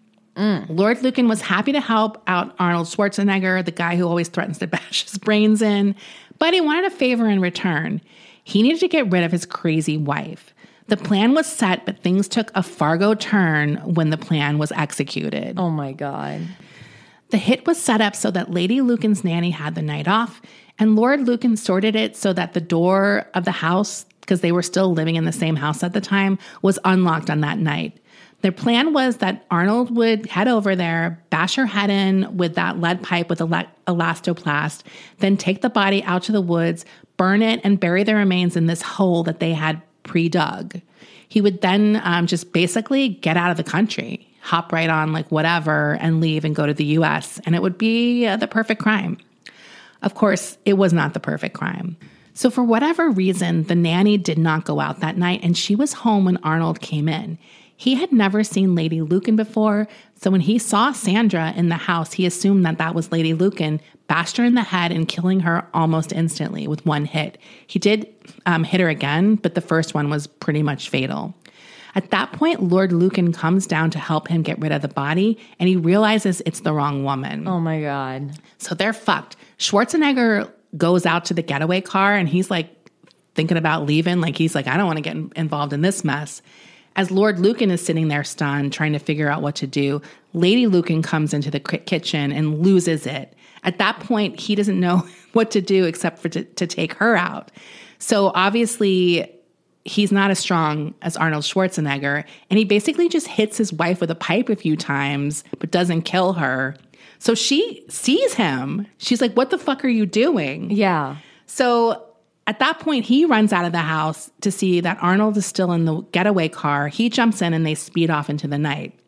C: Mm. Lord Lucan was happy to help out Arnold Schwarzenegger, the guy who always threatens to bash his brains in, but he wanted a favor in return. He needed to get rid of his crazy wife. The plan was set, but things took a Fargo turn when the plan was executed.
B: Oh my God.
C: The hit was set up so that Lady Lucan's nanny had the night off, and Lord Lucan sorted it so that the door of the house, because they were still living in the same house at the time, was unlocked on that night. Their plan was that Arnold would head over there, bash her head in with that lead pipe with el- elastoplast, then take the body out to the woods, burn it, and bury the remains in this hole that they had pre-dug. He would then um, just basically get out of the country, hop right on like whatever, and leave and go to the U S, and it would be uh, the perfect crime. Of course, it was not the perfect crime. So for whatever reason, the nanny did not go out that night, and she was home when Arnold came in. He had never seen Lady Lucan before, so when he saw Sandra in the house, he assumed that that was Lady Lucan, bashed her in the head and killing her almost instantly with one hit. He did um, hit her again, but the first one was pretty much fatal. At that point, Lord Lucan comes down to help him get rid of the body, and he realizes it's the wrong woman.
B: Oh my God.
C: So they're fucked. Schwarzenegger goes out to the getaway car, and he's like thinking about leaving. Like he's like, I don't want to get involved in this mess. As Lord Lucan is sitting there stunned, trying to figure out what to do, Lady Lucan comes into the kitchen and loses it. At that point, he doesn't know what to do except for to, to take her out. So obviously, he's not as strong as Arnold Schwarzenegger, and he basically just hits his wife with a pipe a few times, but doesn't kill her. So she sees him. She's like, what the fuck are you doing?
B: Yeah.
C: So at that point, he runs out of the house to see that Arnold is still in the getaway car. He jumps in and they speed off into the night.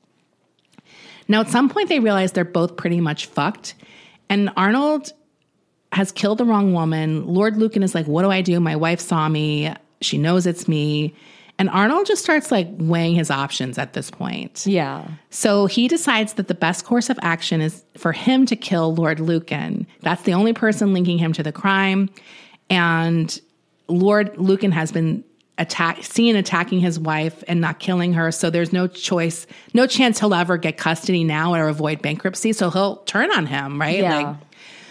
C: Now, at some point, they realize they're both pretty much fucked. And Arnold has killed the wrong woman. Lord Lucan is like, what do I do? My wife saw me. She knows it's me. And Arnold just starts like weighing his options at this point.
B: Yeah.
C: So he decides that the best course of action is for him to kill Lord Lucan. That's the only person linking him to the crime. And Lord Lucan has been attack, seen attacking his wife and not killing her. So there's no choice, no chance he'll ever get custody now or avoid bankruptcy. So he'll turn on him, right?
B: Yeah.
C: Like,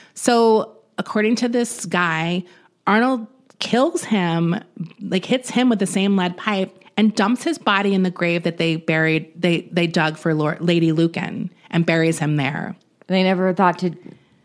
C: so according to this guy, Arnold kills him, like hits him with the same lead pipe and dumps his body in the grave that they buried, they, they dug for Lord, Lady Lucan and buries him there.
B: They never thought to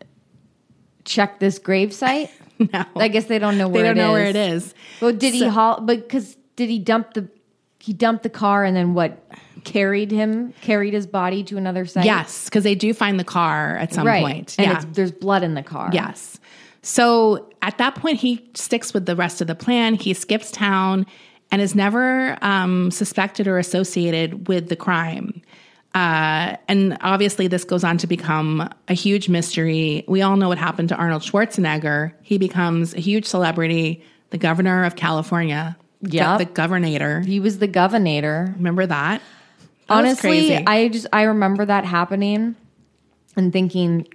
B: check this grave site?
C: No.
B: I guess they don't know where
C: they don't
B: it
C: know
B: is.
C: where it is.
B: Well, did
C: so,
B: he haul? Because did he dump the? He dumped the car and then what? Carried him, carried his body to another site.
C: Yes, because they do find the car at some
B: right.
C: point.
B: And
C: yeah,
B: it's, there's blood in the car.
C: Yes. So at that point, he sticks with the rest of the plan. He skips town and is never um, suspected or associated with the crime. Uh, and obviously this goes on to become a huge mystery. We all know what happened to Arnold Schwarzenegger. He becomes a huge celebrity, the governor of California.
B: Yeah.
C: The governor.
B: He was the governor.
C: Remember that? That
B: Honestly, I just I remember that happening and thinking,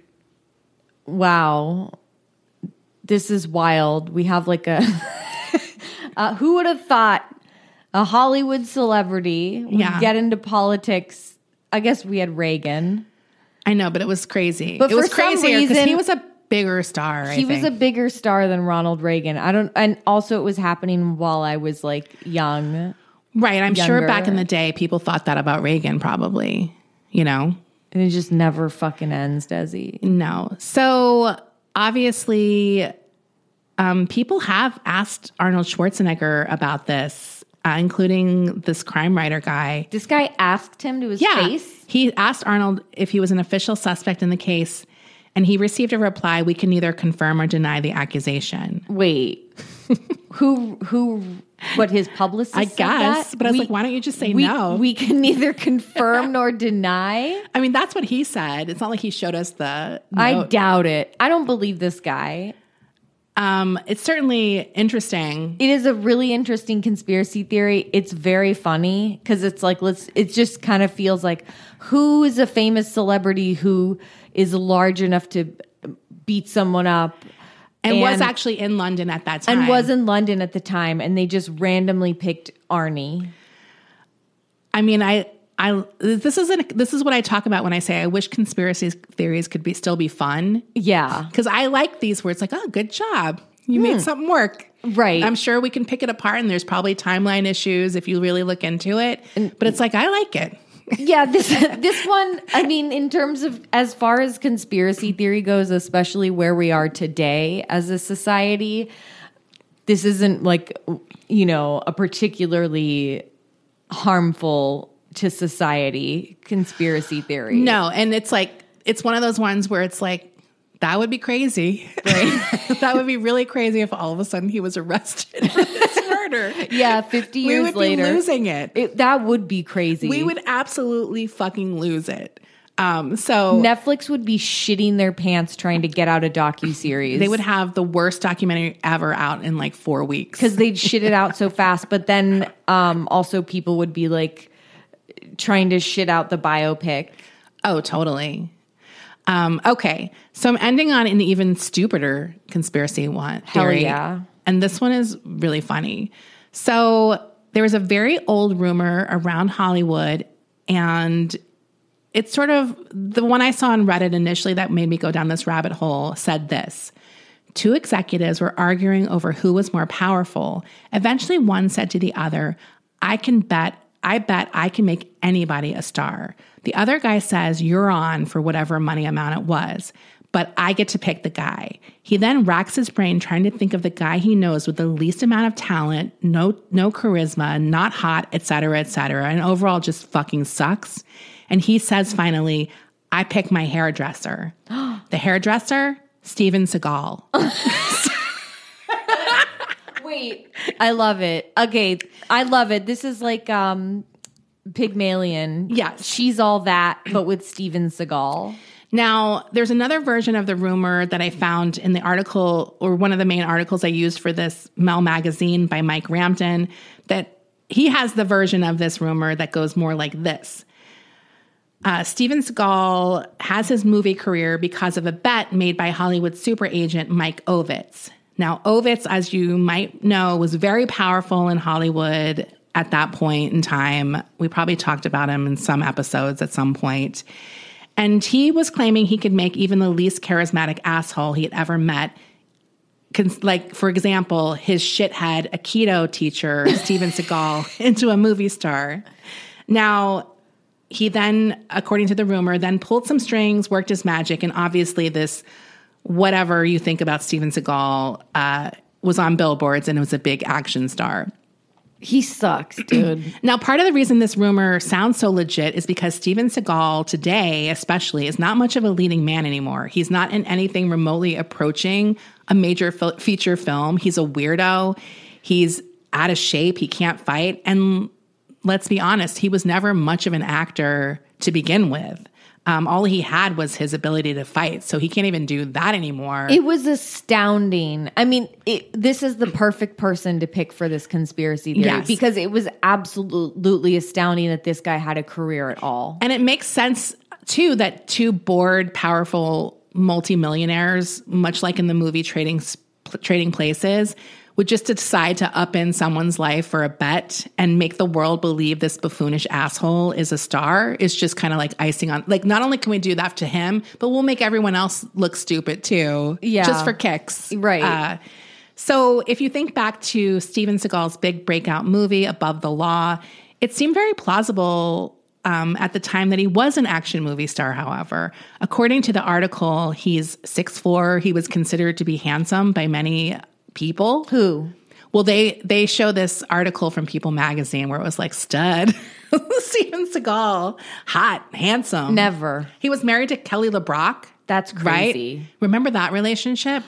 B: wow, this is wild. We have like a uh, who would have thought a Hollywood celebrity would
C: Yeah.
B: get into politics? I guess we had Reagan.
C: I know, but it was crazy.
B: But
C: it was
B: for some
C: crazier because
B: reason-
C: he was a bigger star. I
B: He was
C: think.
B: a bigger star than Ronald Reagan. I don't, and also it was happening while I was like young,
C: right. I'm sure
B: younger.
C: back in the day, people thought that about Reagan, probably. You know,
B: and it just never fucking ends, does he?
C: no. So obviously, um, people have asked Arnold Schwarzenegger about this. Uh, including this crime writer guy.
B: This guy asked him to his
C: Yeah.
B: face.
C: He asked Arnold if he was an official suspect in the case, and he received a reply, "We can neither confirm or deny the accusation."
B: Wait, who, who, what his publicist
C: I
B: said
C: guess,
B: that?
C: but I was
B: We-
C: like, why don't you just say
B: we,
C: no?
B: We can neither confirm nor deny.
C: I mean, that's what he said. It's not like he showed us the
B: I
C: note.
B: doubt it. I don't believe this guy.
C: Um, it's certainly interesting.
B: It is a really interesting conspiracy theory. It's very funny because it's like, let's, it just kind of feels like who is a famous celebrity who is large enough to beat someone up
C: And, was actually in London at that time.
B: and was in London at the time, and they just randomly picked Arnie.
C: I mean, I, I, this is an, this is what I talk about when I say I wish conspiracy theories could be still be fun.
B: Yeah.
C: Because I like these words like, oh, good job. You made something work.
B: Right.
C: I'm sure we can pick it apart, and there's probably timeline issues if you really look into it. But it's like, I like it.
B: Yeah, this this one, I mean, in terms of as far as conspiracy theory goes, especially where we are today as a society, this isn't like, you know, a particularly harmful to society conspiracy theory.
C: No, and it's like, it's one of those ones where it's like, that would be crazy. Right? That would be really crazy if all of a sudden he was arrested for this murder.
B: Yeah, fifty
C: We
B: years
C: would
B: later.
C: be losing it.
B: it. That would be crazy.
C: We would absolutely fucking lose it. Um, so
B: Netflix would be shitting their pants trying to get out a docuseries.
C: they would have the worst documentary ever out in like four weeks.
B: because they'd shit it out so fast. But then um, also people would be like trying to shit out the biopic.
C: Oh, totally. Um, okay, so I'm ending on an even stupider conspiracy one
B: Hell
C: theory.
B: yeah.
C: And this one is really funny. So there was a very old rumor around Hollywood, and it's sort of the one I saw on Reddit initially that made me go down this rabbit hole said this. Two executives were arguing over who was more powerful. Eventually, one said to the other, I can bet, I bet I can make anybody a star. The other guy says, you're on for whatever money amount it was, but I get to pick the guy. He then racks his brain trying to think of the guy he knows with the least amount of talent, no, no charisma, not hot, et cetera, et cetera, and overall just fucking sucks. And he says finally, I pick my hairdresser. The hairdresser, Steven Seagal.
B: Wait, I love it. Okay, I love it. This is like um, Pygmalion.
C: Yes.
B: She's all that, but with Steven Seagal.
C: Now, there's another version of the rumor that I found in the article, or one of the main articles I used for this Mel magazine by Mike Rampton, that he has the version of this rumor that goes more like this. Uh, Steven Seagal has his movie career because of a bet made by Hollywood super agent Mike Ovitz. Now, Ovitz, as you might know, was very powerful in Hollywood at that point in time. We probably talked about him in some episodes at some point. And he was claiming he could make even the least charismatic asshole he had ever met. Like, for example, his shithead Aikido teacher, Steven Seagal, into a movie star. Now, he then, according to the rumor, then pulled some strings, worked his magic, and obviously this, whatever you think about Steven Seagal, uh, was on billboards and was a big action star.
B: He sucks, dude.
C: Now, part of the reason this rumor sounds so legit is because Steven Seagal today, especially, is not much of a leading man anymore. He's not in anything remotely approaching a major fil- feature film. He's a weirdo. He's out of shape. He can't fight. And let's be honest, he was never much of an actor to begin with. Um, all he had was his ability to fight, so he can't even do that anymore.
B: It was astounding. I mean, it, this is the perfect person to pick for this conspiracy theory
C: Yes.
B: because it was absolutely astounding that this guy had a career at all.
C: And it makes sense, too, that two bored, powerful multimillionaires, much like in the movie Trading Trading Places, would just decide to up in someone's life for a bet and make the world believe this buffoonish asshole is a star is just kind of like icing on. Like, not only can we do that to him, but we'll make everyone else look stupid too.
B: Yeah.
C: Just for kicks.
B: Right.
C: Uh, so if you think back to Steven Seagal's big breakout movie, Above the Law, it seemed very plausible um, at the time that he was an action movie star, however. According to the article, he's six foot four. He was considered to be handsome by many people.
B: Who?
C: Well, they they show this article from People magazine where it was like, stud, Steven Seagal, hot, handsome.
B: Never.
C: He was married to Kelly LeBrock.
B: That's crazy.
C: Right? Remember that relationship?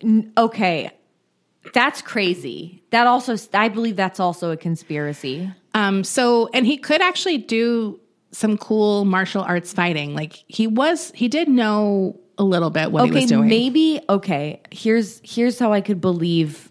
B: Okay. That's crazy. That also, I believe that's also a conspiracy.
C: Um. So, and he could actually do some cool martial arts fighting. Like he was, he did know a little bit what
B: okay,
C: he was doing.
B: Maybe, okay, here's here's how I could believe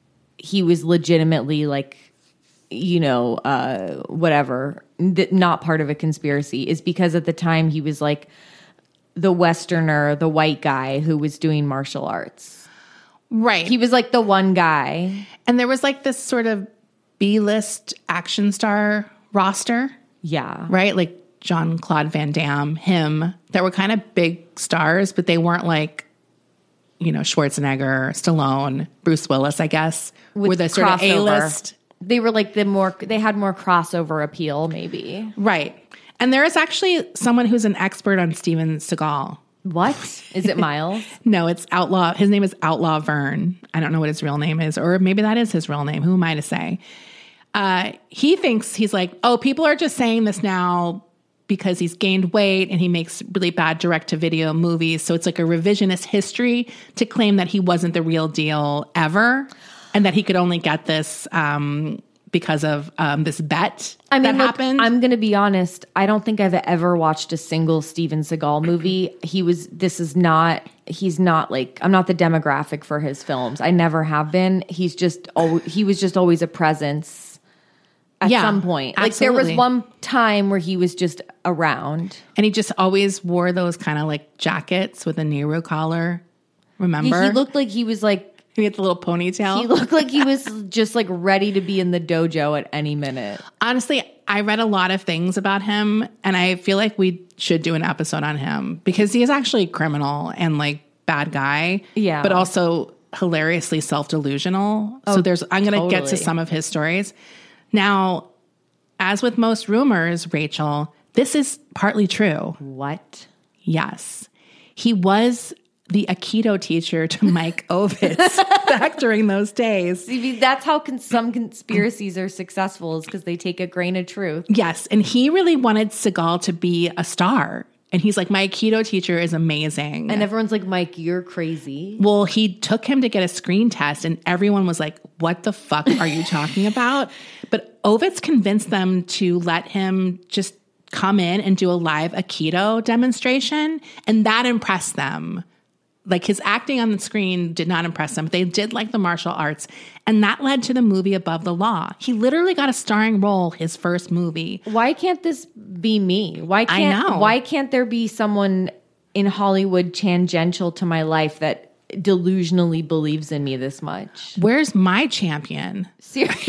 B: he was legitimately like, you know, uh, whatever, th- not part of a conspiracy is because at the time he was like the Westerner, the white guy who was doing martial arts.
C: Right.
B: He was like the one guy.
C: And there was like this sort of B-list action star roster.
B: Yeah.
C: Right? Like Jean-Claude Van Damme, him, that were kind of big stars, but they weren't like, you know, Schwarzenegger, Stallone, Bruce Willis, I guess,
B: With
C: were the sort of
B: crossover.
C: A-list.
B: They were like the more, they had more crossover appeal, maybe.
C: Right. And there is actually someone who's an expert on Steven Seagal.
B: What? Is it Miles?
C: No, it's Outlaw. His name is Outlaw Vern. I don't know what his real name is, or maybe that is his real name. Who am I to say? Uh, he thinks, he's like, oh, people are just saying this now because he's gained weight and he makes really bad direct-to-video movies. So it's like a revisionist history to claim that he wasn't the real deal ever and that he could only get this um, because of um, this bet
B: I mean,
C: that
B: look,
C: happened.
B: I'm going to be honest. I don't think I've ever watched a single Steven Seagal movie. He was, this is not, he's not like, I'm not the demographic for his films. I never have been. He's just, al- he was just always a presence at
C: Yeah,
B: some point. Like there
C: absolutely.
B: was one time where he was just around.
C: And he just always wore those kind of like jackets with a Nehru collar. Remember?
B: He, he looked like he was like,
C: he had the little ponytail.
B: he looked like he was just like ready to be in the dojo at any minute.
C: Honestly, I read a lot of things about him, and I feel like we should do an episode on him because he is actually a criminal and like bad guy.
B: Yeah.
C: But also hilariously self-delusional.
B: Oh,
C: so there's I'm going to get to
B: totally.
C: some of his stories. Now, as with most rumors, Rachel, this is partly true.
B: What?
C: Yes. He was the Aikido teacher to Mike Ovitz back during those days.
B: See, that's how con- some conspiracies are successful is because they take a grain of truth.
C: Yes. And he really wanted Seagal to be a star. And he's like, my Aikido teacher is amazing.
B: And everyone's like, Mike, you're crazy.
C: Well, he took him to get a screen test, and everyone was like, what the fuck are you talking about? But Ovitz convinced them to let him just come in and do a live Aikido demonstration, and that impressed them. Like his acting on the screen did not impress them. They did like the martial arts. And that led to the movie Above the Law. He literally got a starring role his first movie.
B: Why can't this be me? Why
C: I
B: can't
C: know.
B: why can't there be someone in Hollywood tangential to my life that delusionally believes in me this much?
C: Where's my champion?
B: Seriously.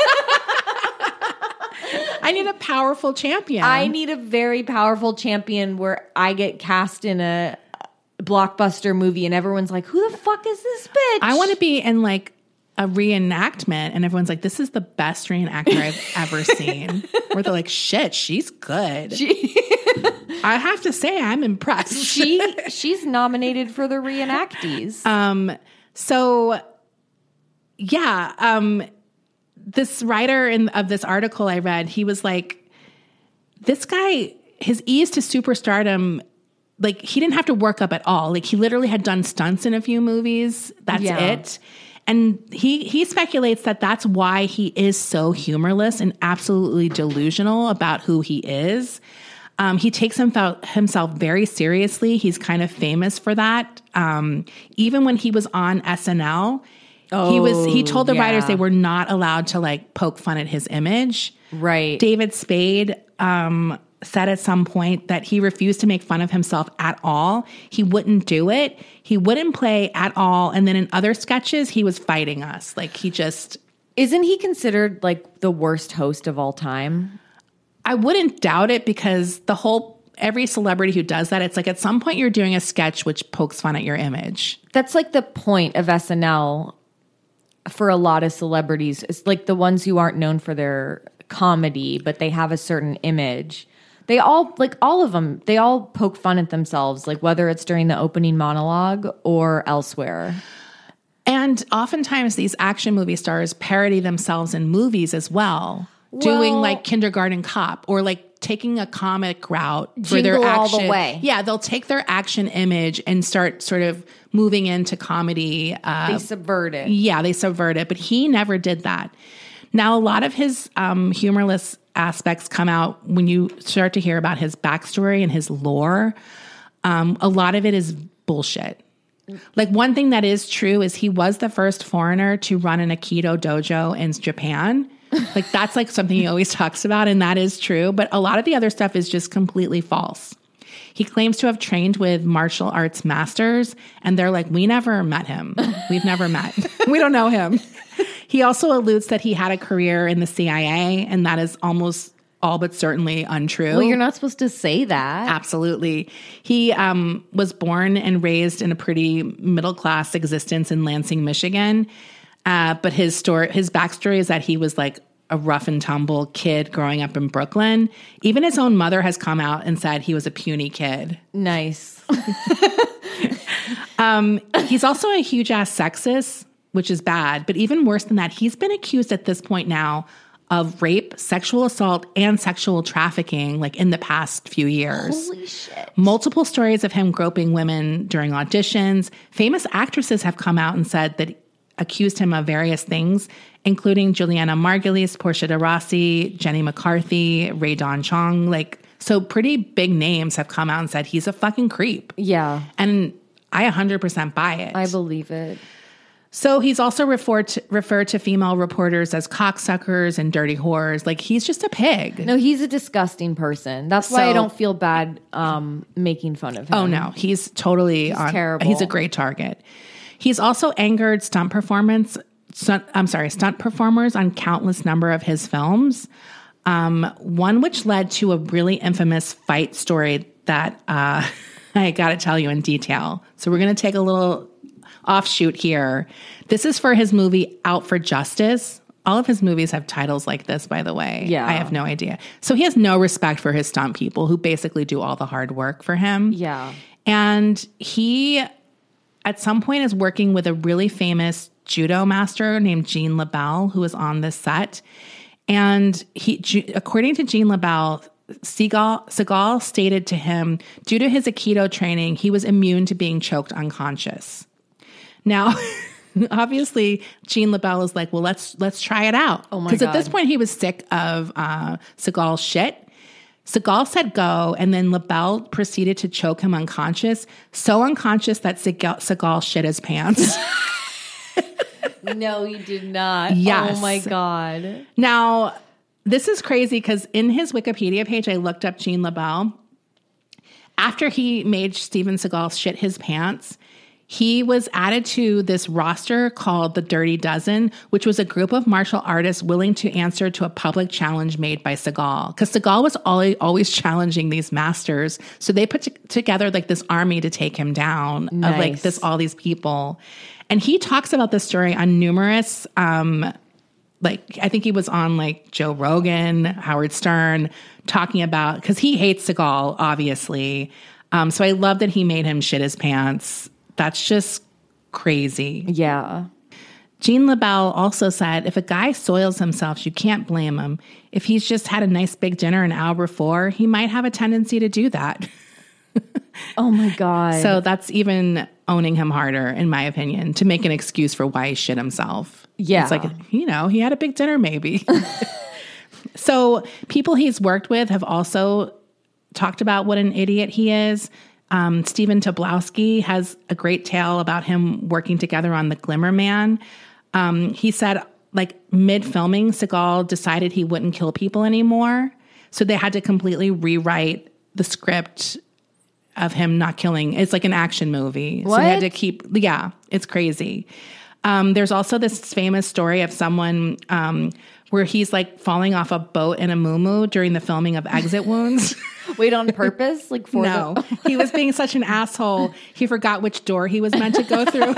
C: I need a powerful champion.
B: I need a very powerful champion where I get cast in a blockbuster movie and everyone's like, who the fuck is this bitch?
C: I want to be in like a reenactment and everyone's like, this is the best reenactor I've ever seen. Or they're like, shit, she's good.
B: She,
C: I have to say, I'm impressed.
B: she she's nominated for the reenactees.
C: Um, so yeah, um, this writer in of this article I read, he was like, this guy, his ease to superstardom, like he didn't have to work up at all. Like he literally had done stunts in a few movies. That's
B: Yeah.
C: it. And he he speculates that that's why he is so humorless and absolutely delusional about who he is. Um, he takes himself, himself very seriously. He's kind of famous for that. Um, even when he was on S N L, oh, he was he told the yeah. writers they were not allowed to like poke fun at his image.
B: Right.
C: David Spade um, said at some point that he refused to make fun of himself at all. He wouldn't do it. He wouldn't play at all. And then in other sketches, he was fighting us. Like he just...
B: Isn't he considered like the worst host of all time?
C: I wouldn't doubt it because the whole... Every celebrity who does that, it's like at some point you're doing a sketch which pokes fun at your image.
B: That's like the point of S N L for a lot of celebrities. It's like the ones who aren't known for their comedy, but they have a certain image. They all, like all of them, they all poke fun at themselves, like whether it's during the opening monologue or elsewhere.
C: And oftentimes these action movie stars parody themselves in movies as well, well doing like Kindergarten Cop or like taking a comic route for their action.
B: All the way.
C: Yeah, they'll take their action image and start sort of moving into comedy. Uh,
B: they subvert it.
C: Yeah, they subvert it. But he never did that. Now, a lot of his um, humorless aspects come out when you start to hear about his backstory and his lore. Um, a lot of it is bullshit. Like one thing that is true is he was the first foreigner to run an Aikido dojo in Japan. Like that's like something he always talks about, and that is true. But a lot of the other stuff is just completely false. He claims to have trained with martial arts masters, and they're like, we never met him. We've never met. We don't know him. He also alludes that he had a career in the C I A, and that is almost all but certainly untrue.
B: Well, you're not supposed to say that.
C: Absolutely. He um, was born and raised in a pretty middle-class existence in Lansing, Michigan. Uh, but his story, his backstory is that he was like a rough and tumble kid growing up in Brooklyn. Even his own mother has come out and said he was a puny kid.
B: Nice.
C: um, he's also a huge-ass sexist, which is bad. But even worse than that, he's been accused at this point now of rape, sexual assault, and sexual trafficking, like in the past few years.
B: Holy shit.
C: Multiple stories of him groping women during auditions. Famous actresses have come out and said that accused him of various things, including Juliana Margulies, Portia de Rossi, Jenny McCarthy, Ray Don Chong. Like, so pretty big names have come out and said he's a fucking creep.
B: Yeah.
C: And I one hundred percent buy it.
B: I believe it.
C: So he's also referred to, referred to female reporters as cocksuckers and dirty whores. Like, he's just a pig.
B: No, he's a disgusting person. That's why so, I don't feel bad um, making fun of him.
C: Oh, no. He's totally
B: he's
C: on,
B: terrible.
C: He's a great target. He's also angered stunt performance. Stunt, I'm sorry, stunt performers on countless number of his films. Um, one which led to a really infamous fight story that uh, I got to tell you in detail. So we're going to take a little offshoot here. This is for his movie Out for Justice. All of his movies have titles like this, by the way.
B: Yeah.
C: I have no idea. So he has no respect for his stunt people who basically do all the hard work for him.
B: Yeah. And
C: he, at some point, is working with a really famous judo master named Gene LaBelle, who is on this set. And he, according to Gene LaBelle, Seagal, Seagal stated to him, due to his Aikido training, he was immune to being choked unconscious. Now, obviously, Gene LaBelle is like, well, let's let's try it out.
B: Oh my God.
C: Because at this point, he was sick of uh, Seagal's shit. Seagal said go, and then LaBelle proceeded to choke him unconscious, so unconscious that Seagal, Seagal shit his pants.
B: No, he did not.
C: Yes.
B: Oh my God.
C: Now, this is crazy because in his Wikipedia page, I looked up Gene LaBelle. After he made Steven Seagal shit his pants, he was added to this roster called the Dirty Dozen, which was a group of martial artists willing to answer to a public challenge made by Seagal. Because Seagal was always, always challenging these masters. So they put t- together like this army to take him down
B: nice.
C: of like this, all these people. And he talks about this story on numerous, um, like, I think he was on like Joe Rogan, Howard Stern, talking about, because he hates Seagal, obviously. Um, so I love that he made him shit his pants. That's just crazy.
B: Yeah.
C: Gene LaBelle also said, if a guy soils himself, you can't blame him. If he's just had a nice big dinner an hour before, he might have a tendency to do that.
B: Oh my God.
C: So that's even owning him harder, in my opinion, to make an excuse for why he shit himself.
B: Yeah.
C: It's like, you know, he had a big dinner maybe. So people he's worked with have also talked about what an idiot he is. Um, Stephen Tobolowsky has a great tale about him working together on The Glimmer Man. Um, he said, like, mid-filming, Seagal decided he wouldn't kill people anymore. So they had to completely rewrite the script of him not killing. It's like an action movie.
B: What?
C: So they had to keep, yeah, it's crazy. Um, there's also this famous story of someone um, where he's like falling off a boat in a muumuu during the filming of Exit Wounds.
B: Wait, on purpose? Like for
C: No,
B: the-
C: he was being such an asshole. He forgot which door he was meant to go through.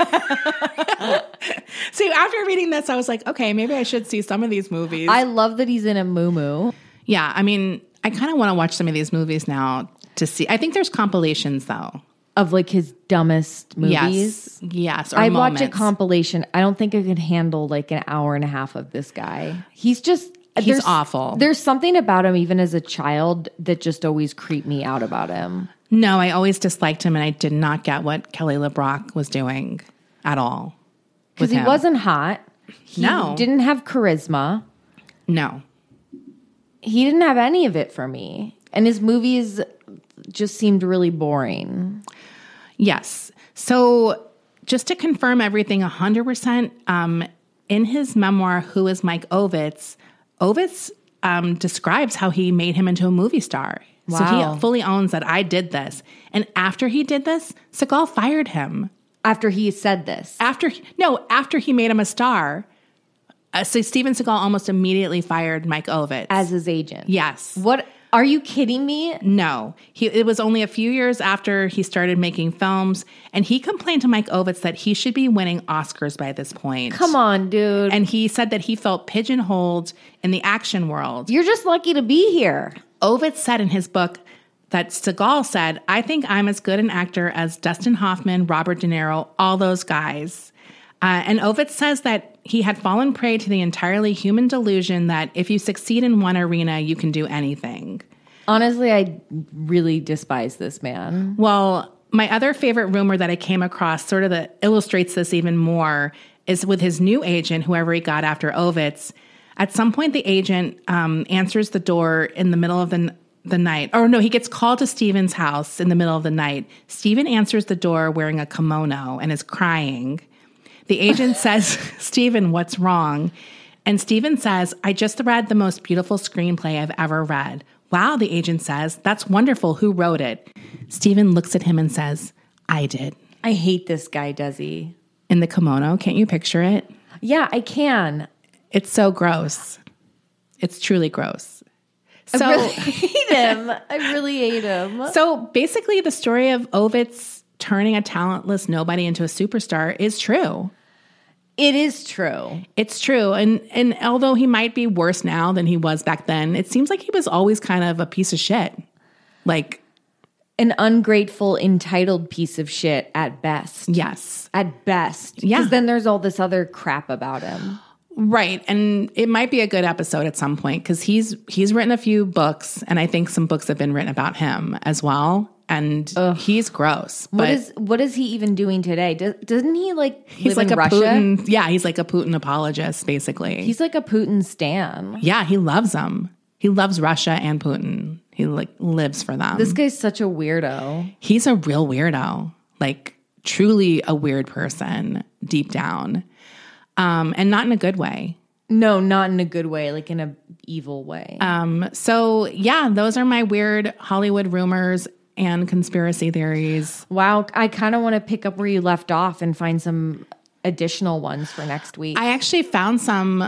C: So after reading this, I was like, okay, maybe I should see some of these movies.
B: I love that he's in a muumuu.
C: yeah, I mean, I kind of want to watch some of these movies now to see. I think there's compilations though.
B: Of like his dumbest movies.
C: Yes, yes. Or
B: I'd
C: moments.
B: watch a compilation. I don't think I could handle like an hour and a half of this guy. He's just
C: He's
B: there's-
C: awful.
B: There's something about him, even as a child, that just always creeped me out about him.
C: No, I always disliked him, and I did not get what Kelly LeBrock was doing at all.
B: Because
C: with
B: he
C: him.
B: wasn't hot. He
C: No.
B: didn't have charisma.
C: No.
B: He didn't have any of it for me. And his movies just seemed really boring.
C: Yes. So just to confirm everything one hundred percent, um, in his memoir, Who is Mike Ovitz, Ovitz um, describes how he made him into a movie star. So
B: Wow.
C: he fully owns that I did this. And after he did this, Seagal fired him.
B: After he said this.
C: After No, after he made him a star. Uh, so Steven Seagal almost immediately fired Mike Ovitz.
B: As his agent.
C: Yes.
B: What? Are you kidding me?
C: No, he, it was only a few years after he started making films, and he complained to Mike Ovitz that he should be winning Oscars by this point.
B: Come on, dude.
C: And he said that he felt pigeonholed in the action world.
B: You're just lucky to be here.
C: Ovitz said in his book that Seagal said, I think I'm as good an actor as Dustin Hoffman, Robert De Niro, all those guys. Uh, and Ovitz says that he had fallen prey to the entirely human delusion that if you succeed in one arena, you can do anything.
B: Honestly, I really despise this man.
C: Well, my other favorite rumor that I came across, sort of that illustrates this even more, is with his new agent, whoever he got after Ovitz. At some point, the agent um, answers the door in the middle of the, the night. Or no, he gets called to Steven's house in the middle of the night. Steven answers the door wearing a kimono and is crying. The agent says, Steven, what's wrong? And Steven says, I just read the most beautiful screenplay I've ever read. Wow, the agent says, that's wonderful. Who wrote it? Steven looks at him and says, I did.
B: I hate this guy, does he?
C: In the kimono, can't you picture it?
B: Yeah, I can.
C: It's so gross. It's truly gross. So,
B: I really hate him. I really hate him.
C: so basically the story of Ovitz turning a talentless nobody into a superstar is true.
B: It is true.
C: It's true. And and although he might be worse now than he was back then, it seems like he was always kind of a piece of shit. Like,
B: An ungrateful, entitled piece of shit at best.
C: yes.
B: At best.
C: Yeah.
B: Because then there's all this other crap about him.
C: Right. And it might be a good episode at some point because he's he's written a few books, and I think some books have been written about him as well. And
B: Ugh.
C: he's gross.
B: What
C: But
B: is what is he even doing today? Does, doesn't he like
C: he's
B: live
C: like
B: in
C: a
B: Russia?
C: Putin. Yeah, he's like a Putin apologist, basically.
B: He's like a Putin stan.
C: yeah, he loves them. He loves Russia and Putin. He like lives for them.
B: This guy's such a weirdo.
C: He's a real weirdo, like truly a weird person deep down, um, and not in a good way.
B: No, not in a good way, like in a evil way.
C: Um, so yeah, those are my weird Hollywood rumors and conspiracy theories.
B: Wow, I kind of want to pick up where you left off and find some additional ones for next week.
C: I actually found some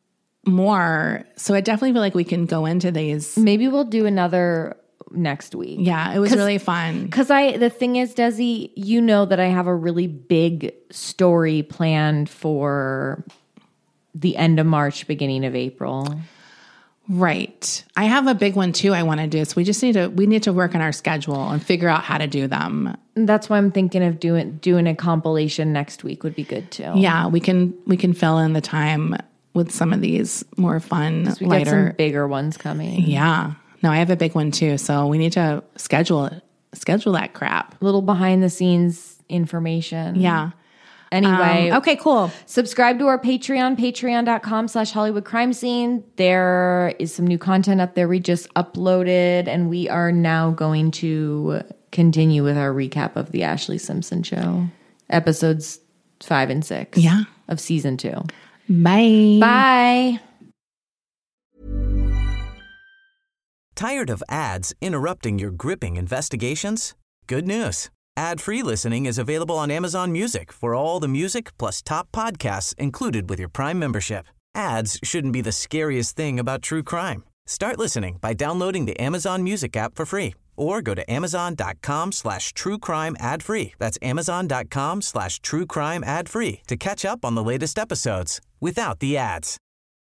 C: more, so I definitely feel like we can go into these.
B: Maybe we'll do another next week.
C: Yeah, it was
B: 'Cause-
C: really fun.
B: Because I, the thing is, Desi, you know that I have a really big story planned for the end of March, beginning of April.
C: Right. I have a big one too I want to do. So we just need to we need to work on our schedule and figure out how to do them.
B: And that's why I'm thinking of doing doing a compilation next week would be good too.
C: Yeah, we can we can fill in the time with some of these more fun,
B: we got some
C: lighter.
B: bigger ones coming.
C: Yeah. No, I have a big one too. So we need to schedule it. Schedule that crap.
B: Little behind the scenes information.
C: Yeah.
B: Anyway.
C: Um, okay, cool.
B: Subscribe to our Patreon, patreon.com slash Hollywood Crime Scene. There is some new content up there we just uploaded, and we are now going to continue with our recap of the Ashley Simpson Show, episodes five and six
C: Yeah.
B: of season two.
C: Bye.
B: Bye.
A: Tired of ads interrupting your gripping investigations? Good news. Ad-free listening is available on Amazon Music for all the music plus top podcasts included with your Prime membership. Ads shouldn't be the scariest thing about true crime. Start listening by downloading the Amazon Music app for free or go to amazon.com slash true crime ad free. That's amazon.com slash true crime ad free to catch up on the latest episodes without the ads.